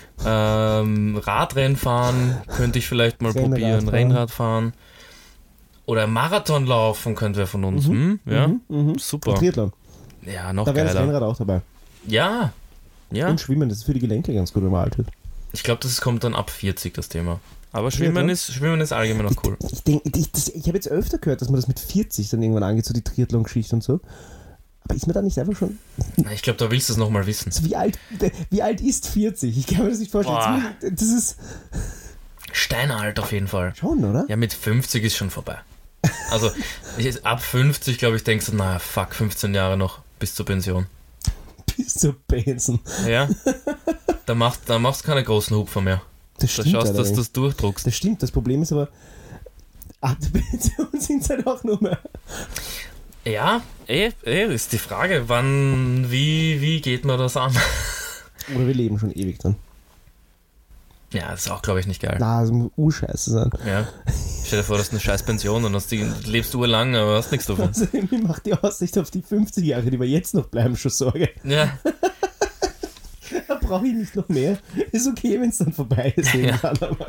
Radrennfahren könnte ich vielleicht mal probieren, Rennradfahren. Oder Marathon laufen könnte wer von uns. Super. Und Triathlon. Ja, noch da geiler. Da wäre das Rennrad auch dabei. Ja. Und Schwimmen, das ist für die Gelenke ganz gut, wenn man alt wird. Ich glaube, das kommt dann ab 40, das Thema. Aber Schwimmen ist allgemein noch cool. Ich habe jetzt öfter gehört, dass man das mit 40 dann irgendwann angeht, so die Triathlon-Geschichte und so. Aber ist man da nicht einfach schon... Ich glaube, da willst du es nochmal wissen. Also wie alt ist 40? Ich kann mir das nicht vorstellen. Das ist... Steinalt auf jeden Fall. Schon, oder? Ja, mit 50 ist schon vorbei. Also, ab 50, glaube ich, denkst du, 15 Jahre noch bis zur Pension. Bis zur Pension. Ja. Da machst du keine großen Hupfer mehr. Das stimmt. Da schaust, dass du das durchdruckst. Das stimmt. Das Problem ist aber, ab der Pension sind es halt auch nur mehr. Ja, ist die Frage, wie geht man das an? Oder wir leben schon ewig dann. Ja, das ist auch, glaube ich, nicht geil. Na, das muss urscheiße sein. Ja. Stell dir vor, du hast eine scheiß Pension und lebst urlang, aber hast nichts davon. Also irgendwie macht die Aussicht auf die 50 Jahre, die wir jetzt noch bleiben, schon Sorge. Ja. Da brauche ich nicht noch mehr. Ist okay, wenn es dann vorbei ist. Ja.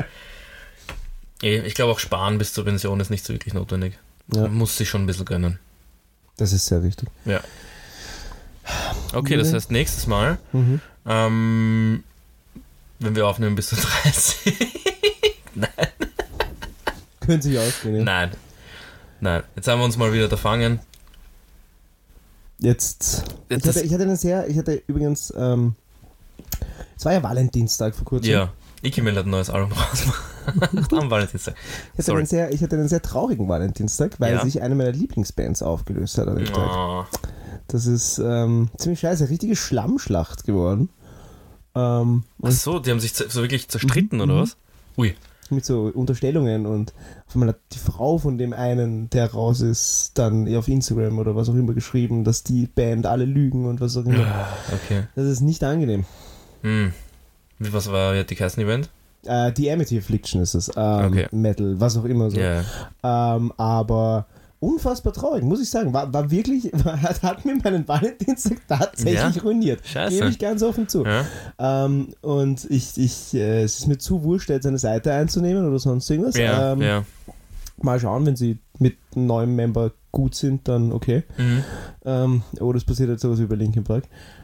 Ich glaube auch sparen bis zur Pension ist nicht so wirklich notwendig. Ja. Man muss sich schon ein bisschen gönnen. Das ist sehr wichtig. Ja. Okay, das heißt nächstes Mal, wenn wir aufnehmen bis zu 30. Nein. Können sich ausgehen. Ja? Nein. Jetzt haben wir uns mal wieder da fangen. Ich hatte übrigens, es war ja Valentinstag vor kurzem. Ja, Ikimel hat ein neues Album rausgemacht. Am Valentinstag. Ich hatte einen sehr traurigen Valentinstag, weil sich eine meiner Lieblingsbands aufgelöst hat an dem Tag. Das ist ziemlich scheiße, eine richtige Schlammschlacht geworden. Ach so, die haben sich so wirklich zerstritten, oder was? Ui. Mit so Unterstellungen und auf einmal hat die Frau von dem einen, der raus ist, dann auf Instagram oder was auch immer geschrieben, dass die Band alle lügen und was auch immer. Okay. Das ist nicht angenehm. Was war die Kassen-Event? Die Amity Affliction ist es. Metal, was auch immer so. Yeah. Aber unfassbar traurig, muss ich sagen. War wirklich, hat mir meinen Valentinstag tatsächlich ruiniert. Scheiße. Gebe ich ganz offen zu. Ja. Und es ist mir zu wurscht, jetzt eine Seite einzunehmen oder sonst irgendwas. Ja. Mal schauen, wenn sie mit einem neuen Member gut sind, dann okay. Oder es passiert jetzt sowas wie bei Linkin Park.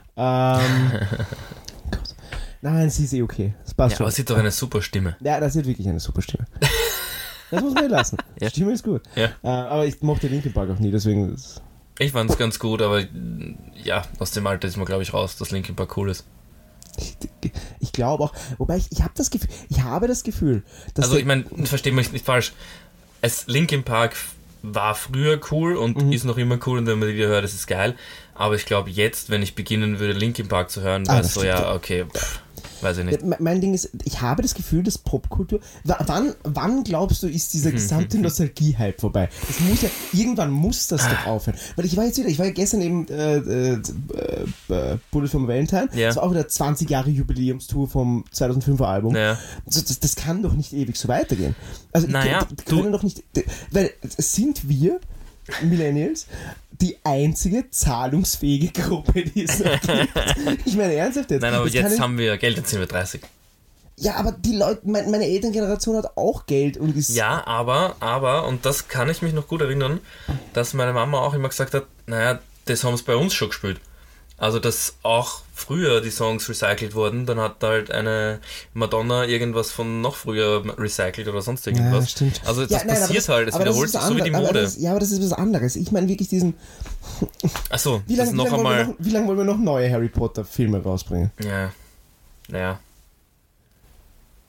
Gott. Nein, sie ist okay. Das passt schon. Aber sie hat doch eine super Stimme. Ja, das ist wirklich eine super Stimme. Das muss man lassen. Die Stimme ist gut. Ja. Aber ich mochte Linkin Park auch nie, deswegen... Ich fand es ganz gut, aber ja, aus dem Alter ist man, glaube ich, raus, dass Linkin Park cool ist. Ich glaube auch, wobei ich habe das Gefühl, dass... Also ich meine, versteht mich nicht falsch, Linkin Park war früher cool und ist noch immer cool und wenn man die wieder hört, das ist geil, aber ich glaube jetzt, wenn ich beginnen würde, Linkin Park zu hören, wäre es so, okay, weiß ich nicht. Mein Ding ist, ich habe das Gefühl, dass Popkultur... Wann glaubst du, ist dieser gesamte Nostalgie-Hype vorbei? Irgendwann muss das doch aufhören. Weil ich war ja gestern eben Bullet for Valentine, das war auch wieder 20 Jahre Jubiläumstour vom 2005er Album. Ja. Das kann doch nicht ewig so weitergehen. Also können doch nicht... Weil sind wir Millennials die einzige zahlungsfähige Gruppe, die es noch gibt. Ich meine ernsthaft jetzt. Nein, aber jetzt haben wir Geld, jetzt sind wir 30. Ja, aber die Leute, meine Elterngeneration hat auch Geld und ist... Ja, aber, und das kann ich mich noch gut erinnern, dass meine Mama auch immer gesagt hat, das haben sie bei uns schon gespielt. Also, dass auch früher die Songs recycelt wurden, dann hat halt eine Madonna irgendwas von noch früher recycelt oder sonst irgendwas. Ja, stimmt. Also das passiert halt, es wiederholt sich so wie die Mode. Aber das ist was anderes. Ich meine wirklich diesen... Achso, wie lange wollen wir noch neue Harry Potter Filme rausbringen? Ja. Naja.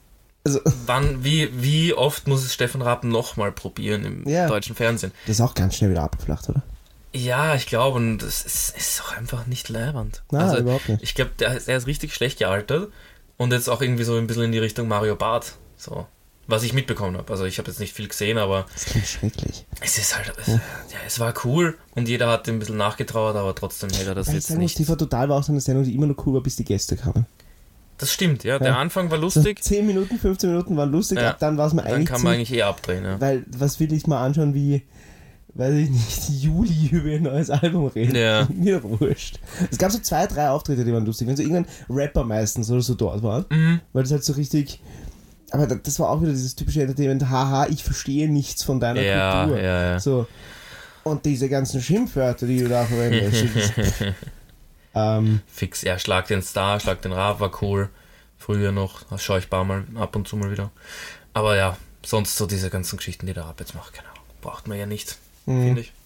Also, wie oft muss es Stefan Raab nochmal probieren im deutschen Fernsehen? Das ist auch ganz schnell wieder abgeflacht, oder? Ja, ich glaube, und das ist auch einfach nicht leibernd. Nein, überhaupt nicht. Ich glaube, der ist richtig schlecht gealtert und jetzt auch irgendwie so ein bisschen in die Richtung Mario Barth. So, was ich mitbekommen habe. Also ich habe jetzt nicht viel gesehen, aber... Das klingt schrecklich. Es ist halt... Ja, es war cool und jeder hat ein bisschen nachgetrauert, aber trotzdem hätte er das jetzt nicht... TV Total war auch so eine Sendung, die immer nur cool war, bis die Gäste kamen. Das stimmt, ja. Der Anfang war lustig. So 10 Minuten, 15 Minuten waren lustig, ab dann war es mir eigentlich... Dann kann man eigentlich abdrehen, ja. Weil, was will ich mal anschauen, wie... Weiß ich nicht, Juli über ihr neues Album reden. Ja. Mir wurscht. Es gab so 2, 3 Auftritte, die waren lustig. Wenn so irgendein Rapper meistens oder so dort war. Weil das halt so richtig... Aber das war auch wieder dieses typische Entertainment, haha, ich verstehe nichts von deiner Kultur. Ja. So. Und diese ganzen Schimpfwörter, die du da verwendest. Fix, ja, Schlag den Star, Schlag den Raab war cool. Früher noch, das schaue ich mal ab und zu mal wieder. Aber ja, sonst so diese ganzen Geschichten, die der Raab jetzt macht, genau. Braucht man ja nicht, finde ich.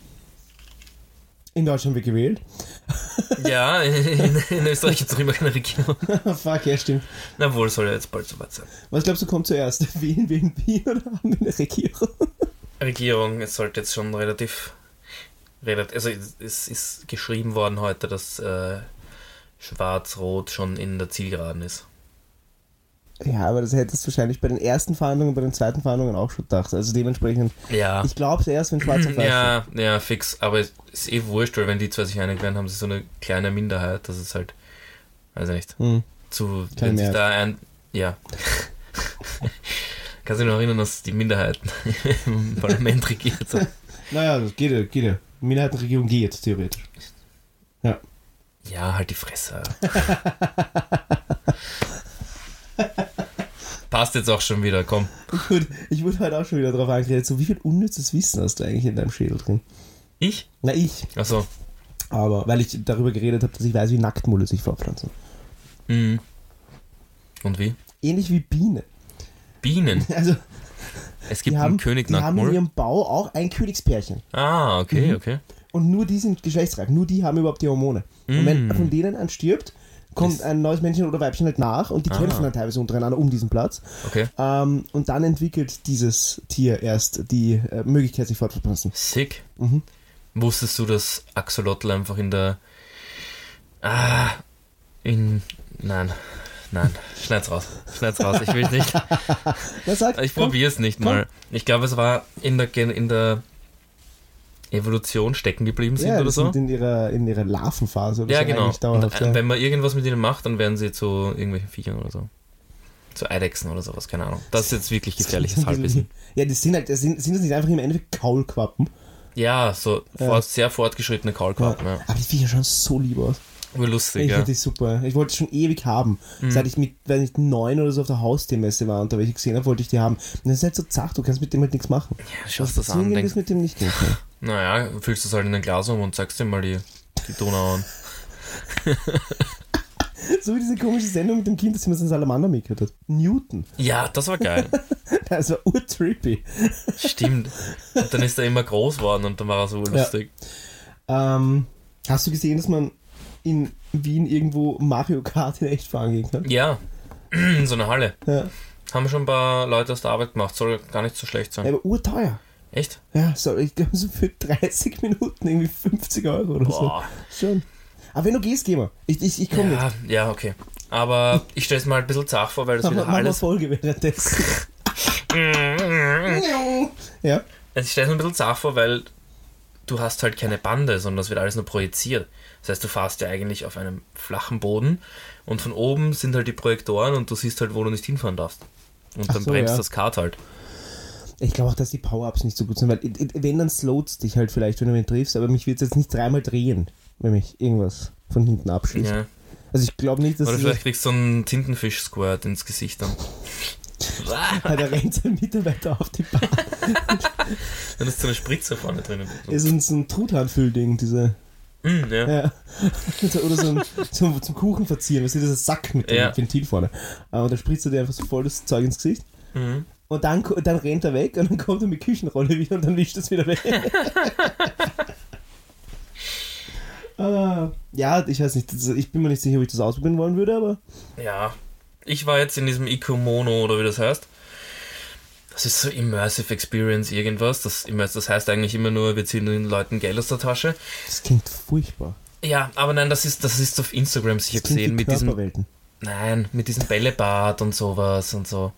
In Deutschland wird gewählt. Ja, in Österreich gibt es doch immer keine Regierung. Fuck, ja, stimmt. Na wohl, soll ja jetzt bald soweit sein. Was glaubst du, kommt zuerst? Wählen wir in Wien oder haben wir eine Regierung? Regierung, es sollte jetzt schon relativ also es ist geschrieben worden heute, dass Schwarz-Rot schon in der Zielgeraden ist. Ja, aber das hättest du wahrscheinlich bei den ersten Verhandlungen, bei den zweiten Verhandlungen auch schon gedacht. Also dementsprechend, ich glaube es erst, wenn Schwarz auf Weiß ist. Ja, fix. Aber es ist eh wurscht, weil wenn die zwei sich einig werden, haben sie so eine kleine Minderheit, dass es halt, weiß ich nicht, wenn sich da ja. Kannst du dich noch erinnern, dass die Minderheiten im Parlament regiert haben? Naja, das geht ja. Minderheitenregierung geht, theoretisch. Ja. Ja, halt die Fresse. Passt jetzt auch schon wieder, komm. Ich wurde heute auch schon wieder drauf angeredet, so wie viel unnützes Wissen hast du eigentlich in deinem Schädel drin? Ich? Na, ich. Ach so. Aber weil ich darüber geredet habe, dass ich weiß, wie Nacktmulle sich fortpflanzen. Mhm. Und wie? Ähnlich wie Bienen. Bienen? Also, es gibt einen König Nacktmull. Die haben in ihrem Bau auch ein Königspärchen. Ah, okay, okay. Und nur die sind geschlechtsreif, nur die haben überhaupt die Hormone. Und wenn von denen ein stirbt, kommt ein neues Männchen oder Weibchen halt nach und die kämpfen dann teilweise untereinander um diesen Platz. Okay. Und dann entwickelt dieses Tier erst die Möglichkeit, sich fortzupflanzen. Sick. Wusstest du, dass Axolotl einfach Nein, schneid's raus, ich will es nicht. Ich probiere es nicht mal. Ich glaube, es war in der Evolution stecken geblieben sind oder so. Sind in ihrer Larvenphase oder ja, so. Genau. Dauerhaft, und wenn man irgendwas mit ihnen macht, dann werden sie zu irgendwelchen Viechern oder so. Zu Eidechsen oder sowas, keine Ahnung. Das ist jetzt wirklich gefährliches Halbwissen. Ja, sind das nicht einfach im Endeffekt Kaulquappen? Ja, so sehr fortgeschrittene Kaulquappen. Ja. Aber die Viecher schauen so lieb aus. Urlustig, ich finde die super. Ich wollte die schon ewig haben. Seit ich mit, wenn ich 9 oder so auf der Haustiermesse war und da welche gesehen habe, wollte ich die haben. Und das ist halt so zart, du kannst mit dem halt nichts machen. Ja, schaust das an. Das mit dem nicht gehen kann. Naja, füllst du es halt in ein Glas um und zeigst dir mal die Donau an. So wie diese komische Sendung mit dem Kind, das immer so einen Salamander mitgehört hat. Newton. Ja, das war geil. Das war urtrippy. Stimmt. Und dann ist er immer groß geworden und dann war er so lustig. Ja. Hast du gesehen, dass man in Wien irgendwo Mario Kart in echt fahren gehen kann? Ja, in so einer Halle. Ja. Haben schon ein paar Leute aus der Arbeit gemacht. Soll gar nicht so schlecht sein. Ja, aber urteuer. Echt? Ja, ich glaube so für 30 Minuten irgendwie 50 Euro oder so. Schon. Aber wenn du gehst, geh mal. Ich komme mit. Ja, okay. Aber ich stelle es mal ein bisschen zart vor, weil das wieder Halle ist. Folge währenddessen. Ja. Also ich stelle es mir ein bisschen zart vor, weil du hast halt keine Bande, sondern das wird alles nur projiziert. Das heißt, du fährst ja eigentlich auf einem flachen Boden und von oben sind halt die Projektoren und du siehst halt, wo du nicht hinfahren darfst. Und dann bremst das Kart halt. Ich glaube auch, dass die Power-Ups nicht so gut sind, weil wenn, dann slowt dich halt vielleicht, wenn du ihn triffst, aber mich wird es jetzt nicht 3-mal drehen, wenn mich irgendwas von hinten abschießt. Ja. Also ich glaube nicht, dass... Oder vielleicht kriegst du so einen Tintenfisch-Squirt ins Gesicht dann. Da rennt sein Mitarbeiter auf die Bahn. Dann ist so eine Spritze vorne drin. Ja, so ein Truthahnfüllding, diese... Ja. Oder so zum Kuchen verzieren, weißt du, dieser Sack mit dem Ventil vorne. Und dann spritzt er dir einfach so voll das Zeug ins Gesicht. Und dann rennt er weg und dann kommt er mit Küchenrolle wieder und dann wischt es wieder weg. Ja, ich weiß nicht, ich bin mir nicht sicher, ob ich das ausprobieren wollen würde, aber... Ja, ich war jetzt in diesem Ikomono oder wie das heißt. Das ist so Immersive Experience irgendwas. Das heißt eigentlich immer nur, wir ziehen den Leuten Geld aus der Tasche. Das klingt furchtbar. Ja, aber nein, das ist auf Instagram sicher gesehen mit diesen. Nein, mit diesem Bällebad und sowas und so.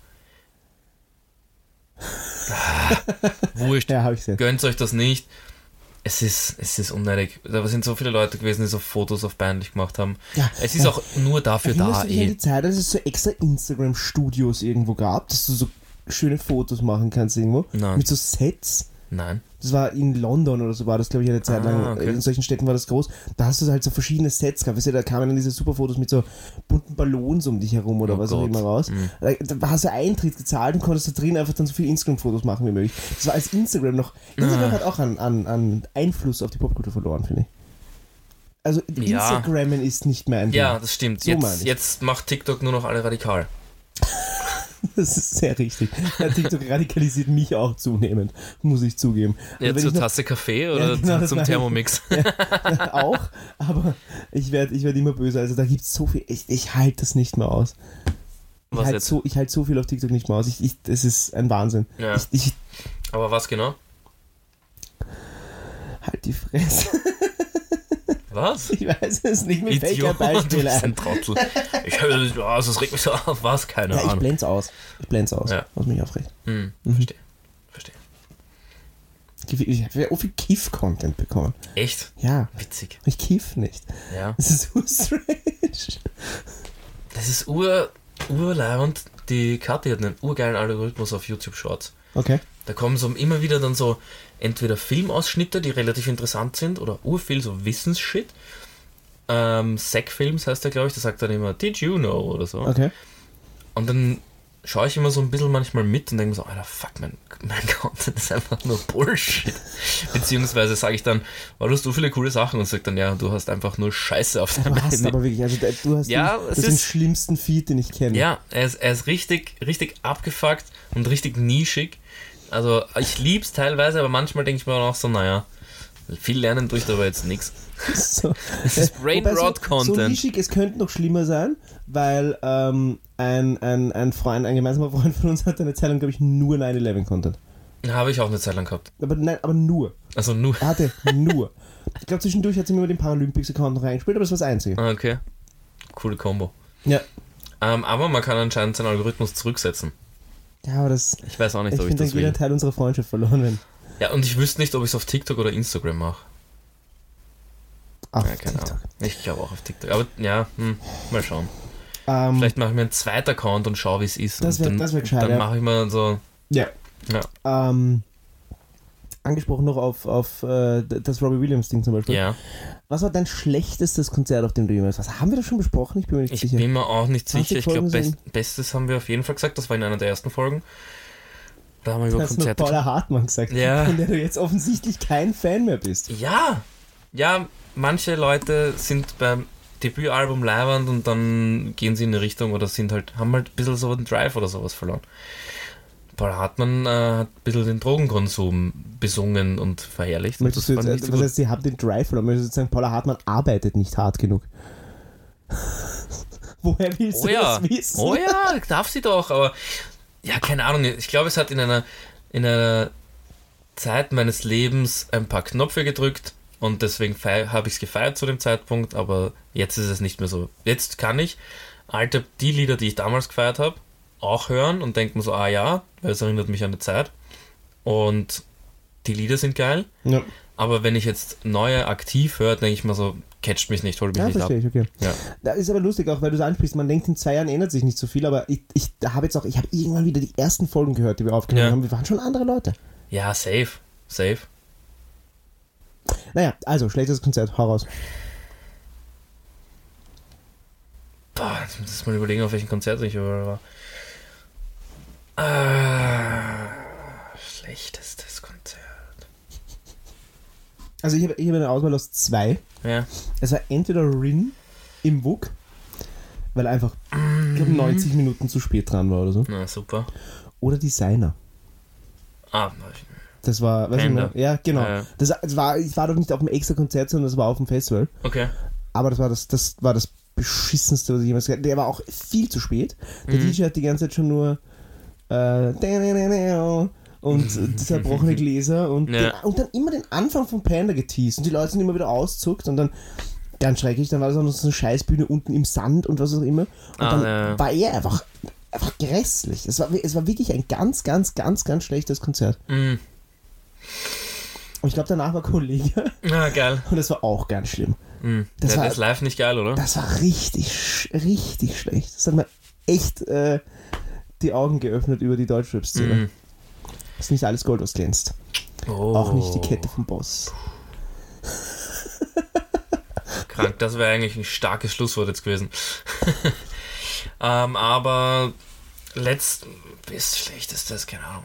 Wurscht. Ja, hab ich gesehen. Gönnt euch das nicht. Es ist unnötig. Da sind so viele Leute gewesen, die so Fotos auf peinlich gemacht haben. Ja, es ist auch nur dafür da. Ich die Zeit, dass es so extra Instagram-Studios irgendwo gab, dass du so schöne Fotos machen kannst irgendwo. Nein. Mit so Sets. Nein. Das war in London oder so, war das, glaube ich, eine Zeit lang. Okay. In solchen Städten war das groß. Da hast du halt so verschiedene Sets gehabt. Weißt du, da kamen dann diese super Fotos mit so bunten Ballons um dich herum oder was auch immer raus. Mhm. Da hast du Eintritt gezahlt und konntest da drin einfach dann so viele Instagram-Fotos machen wie möglich. Das war als Instagram noch. Instagram hat auch an Einfluss auf die Popkultur verloren, finde ich. Also Instagrammen ist nicht mehr ein Ding. Ja, das stimmt. So jetzt macht TikTok nur noch alle radikal. Das ist sehr richtig. Ja, TikTok radikalisiert mich auch zunehmend, muss ich zugeben. Ja, zur Tasse Kaffee oder genau, zum Thermomix? Ja, auch, aber ich werd immer böse. Also da gibt es so viel, ich halte das nicht mehr aus. Ich halte so viel auf TikTok nicht mehr aus. Das ist ein Wahnsinn. Ja. Aber was genau? Halt die Fresse. Was? Ich weiß es nicht, mit welcher Beispiel ein. Das regt mich so auf, was? Keine Ahnung. Ich blend's aus, ja. Was mich aufregt. Verstehe. Ich habe ja auch viel Kiff-Content bekommen. Echt? Ja. Witzig. Ich kiff nicht. Ja. Das ist so strange. Das ist urleibend. Die Kathi hat einen urgeilen Algorithmus auf YouTube Shorts. Okay. Da kommen so immer wieder dann so entweder Filmausschnitte, die relativ interessant sind, oder urviel so Wissensshit. Sack-Films heißt der, glaube ich, da sagt dann immer, did you know, oder so. Okay. Und dann schaue ich immer so ein bisschen manchmal mit und denke mir so, Alter, fuck, mein Content ist einfach nur Bullshit. Beziehungsweise sage ich dann, du hast so viele coole Sachen und sage dann, ja, du hast einfach nur Scheiße auf deinem Handy. Aber wirklich, also du hast den schlimmsten Feed, den ich kenne. Ja, er ist richtig, richtig abgefuckt und richtig nischig. Also ich lieb's teilweise, aber manchmal denke ich mir auch so, naja, viel lernen tue ich da aber jetzt nichts. So. Das ist Brain-Rot-Content. So nischig, es könnte noch schlimmer sein, weil ein gemeinsamer Freund von uns hat eine Zeit lang, glaube ich, nur 9/11-Content. Habe ich auch eine Zeit lang gehabt. Aber nur. Also nur? Er hatte nur. Ich glaube, zwischendurch hat sie mir über den Paralympics-Account noch reingespielt, aber das war das Einzige. Okay. Coole Kombo. Ja. Aber man kann anscheinend seinen Algorithmus zurücksetzen. Ja, aber das... Ich weiß auch nicht, ob ich das will. Ich finde, dann jeder Teil unserer Freundschaft verloren, wenn... Ja, und ich wüsste nicht, ob ich es auf TikTok oder Instagram mache. Auf TikTok. Ich glaube auch auf TikTok. Aber ja, mal schauen. Vielleicht mache ich mir einen zweiten Account und schaue, wie es ist. Das wäre gescheit. Dann mache ich mal so... Ja. Angesprochen noch auf das Robbie Williams-Ding zum Beispiel. Ja. Was war dein schlechtestes Konzert, auf dem du jemals warst? Haben wir das schon besprochen? Ich bin mir nicht sicher. Ich bin mir auch nicht sicher. Ich glaube, Bestes haben wir auf jeden Fall gesagt. Das war in einer der ersten Folgen. Da haben wir über Konzerte... Paula Hartmann gesagt, ja. Von der du jetzt offensichtlich kein Fan mehr bist. Ja, manche Leute sind beim Debütalbum leiwand und dann gehen sie in eine Richtung oder haben halt ein bisschen so den Drive oder sowas verloren. Paula Hartmann hat ein bisschen den Drogenkonsum besungen und verherrlicht. Und was heißt, sie haben den Drive verloren? Möchtest du sagen, Paula Hartmann arbeitet nicht hart genug? Woher willst du das wissen? Oh ja, darf sie doch, aber ja, keine Ahnung. Ich glaube, es hat in einer Zeit meines Lebens ein paar Knöpfe gedrückt und deswegen habe ich es gefeiert zu dem Zeitpunkt, aber jetzt ist es nicht mehr so. Jetzt kann ich die Lieder, die ich damals gefeiert habe, auch hören und denke mir so, weil es erinnert mich an die Zeit und die Lieder sind geil, ja. Aber wenn ich jetzt neue aktiv höre, denke ich mir so, catcht mich nicht, hol mich nicht ab. Ich, okay. Ja. Das ist aber lustig, auch weil du es ansprichst, man denkt, in 2 Jahren ändert sich nicht so viel, aber ich habe irgendwann wieder die ersten Folgen gehört, die wir aufgenommen haben, wir waren schon andere Leute. Ja, safe. Naja, also, schlechtes Konzert, hau raus. Jetzt muss ich mal überlegen, auf welchem Konzert ich war. Schlechtestes Konzert. Also ich habe eine Auswahl aus 2. Ja. Es war entweder Rin im WUK, weil er einfach 90 Minuten zu spät dran war oder so. Na, super. Oder Designer. Das war, weißt du, ja, genau. Ja. Ich war doch nicht auf dem extra Konzert, sondern das war auf dem Festival. Okay. Aber das war das Beschissenste, was ich jemals gehört habe. Der war auch viel zu spät. Der DJ hat die ganze Zeit schon nur und zerbrochene Gläser und dann immer den Anfang vom Panda geteased und die Leute sind immer wieder auszuckt und dann ganz schrecklich, dann war das auch noch so eine Scheißbühne unten im Sand und was auch immer und dann war er einfach grässlich. Es war wirklich ein ganz, ganz, ganz, ganz schlechtes Konzert. Und ich glaube, danach war Kollege. Geil. Und das war auch ganz schlimm. Das war live nicht geil, oder? Das war richtig, richtig schlecht. Das hat mir echt die Augen geöffnet über die Deutschrap-Szene. Das ist nicht alles Gold, was glänzt. Auch nicht die Kette vom Boss. Krank, das wäre eigentlich ein starkes Schlusswort jetzt gewesen. Aber ist schlechtestes, keine Ahnung.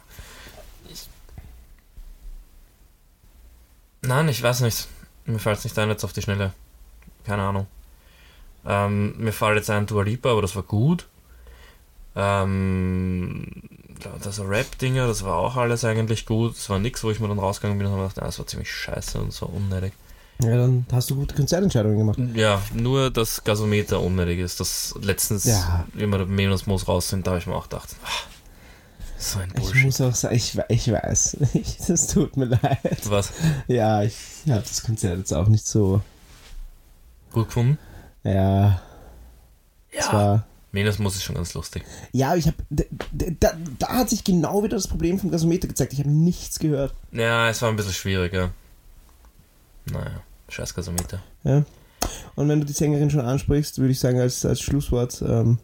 Nein, ich weiß nicht. Mir fällt es nicht ein jetzt auf die Schnelle. Keine Ahnung. Mir fällt jetzt ein Dua Lipa, aber das war gut. Das Rap-Dinger, das war auch alles eigentlich gut. Es war nix, wo ich mir dann rausgegangen bin und habe gedacht, das war ziemlich scheiße und so unnötig. Ja, dann hast du gute Konzertentscheidungen gemacht. Ja, nur das Gasometer unnötig ist. Das letztens, wie wir da Menosmos raus sind, da habe ich mir auch gedacht, so ein Bullshit. Ich muss auch sagen, ich weiß, das tut mir leid. Was? Ja, ich habe das Konzert jetzt auch nicht so gut gefunden. Ja. Es war Menosmos ist schon ganz lustig. Ja, ich habe da hat sich genau wieder das Problem vom Gasometer gezeigt. Ich habe nichts gehört. Ja, es war ein bisschen schwieriger. Naja, scheiß Gasometer. Ja. Und wenn du die Sängerin schon ansprichst, würde ich sagen, als Schlusswort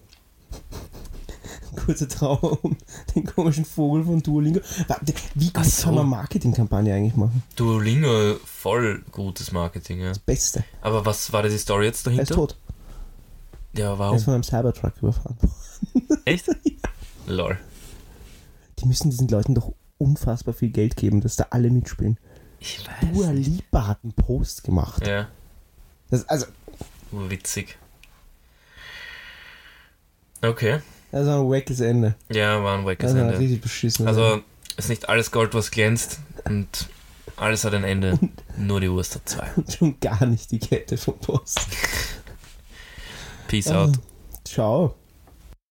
kurze Trauer um den komischen Vogel von Duolingo. Wie gut kann man Marketingkampagne eigentlich machen? Duolingo, voll gutes Marketing, ja. Das Beste. Aber was war da die Story jetzt dahinter? Er ist tot. Ja, warum? Er ist von einem Cybertruck überfahren. Echt? Ja. Lol. Die müssen diesen Leuten doch unfassbar viel Geld geben, dass da alle mitspielen. Ich weiß. Dua Lipa hat einen Post gemacht. Ja. Das, also. Witzig. Okay. Das war ein wackes Ende. Ja, war ein wackes Ende. Richtig beschissen. Also, ist nicht alles Gold, was glänzt und alles hat ein Ende. Nur die Wurst hat zwei. Und schon gar nicht die Kette vom Post. Peace out. Ciao.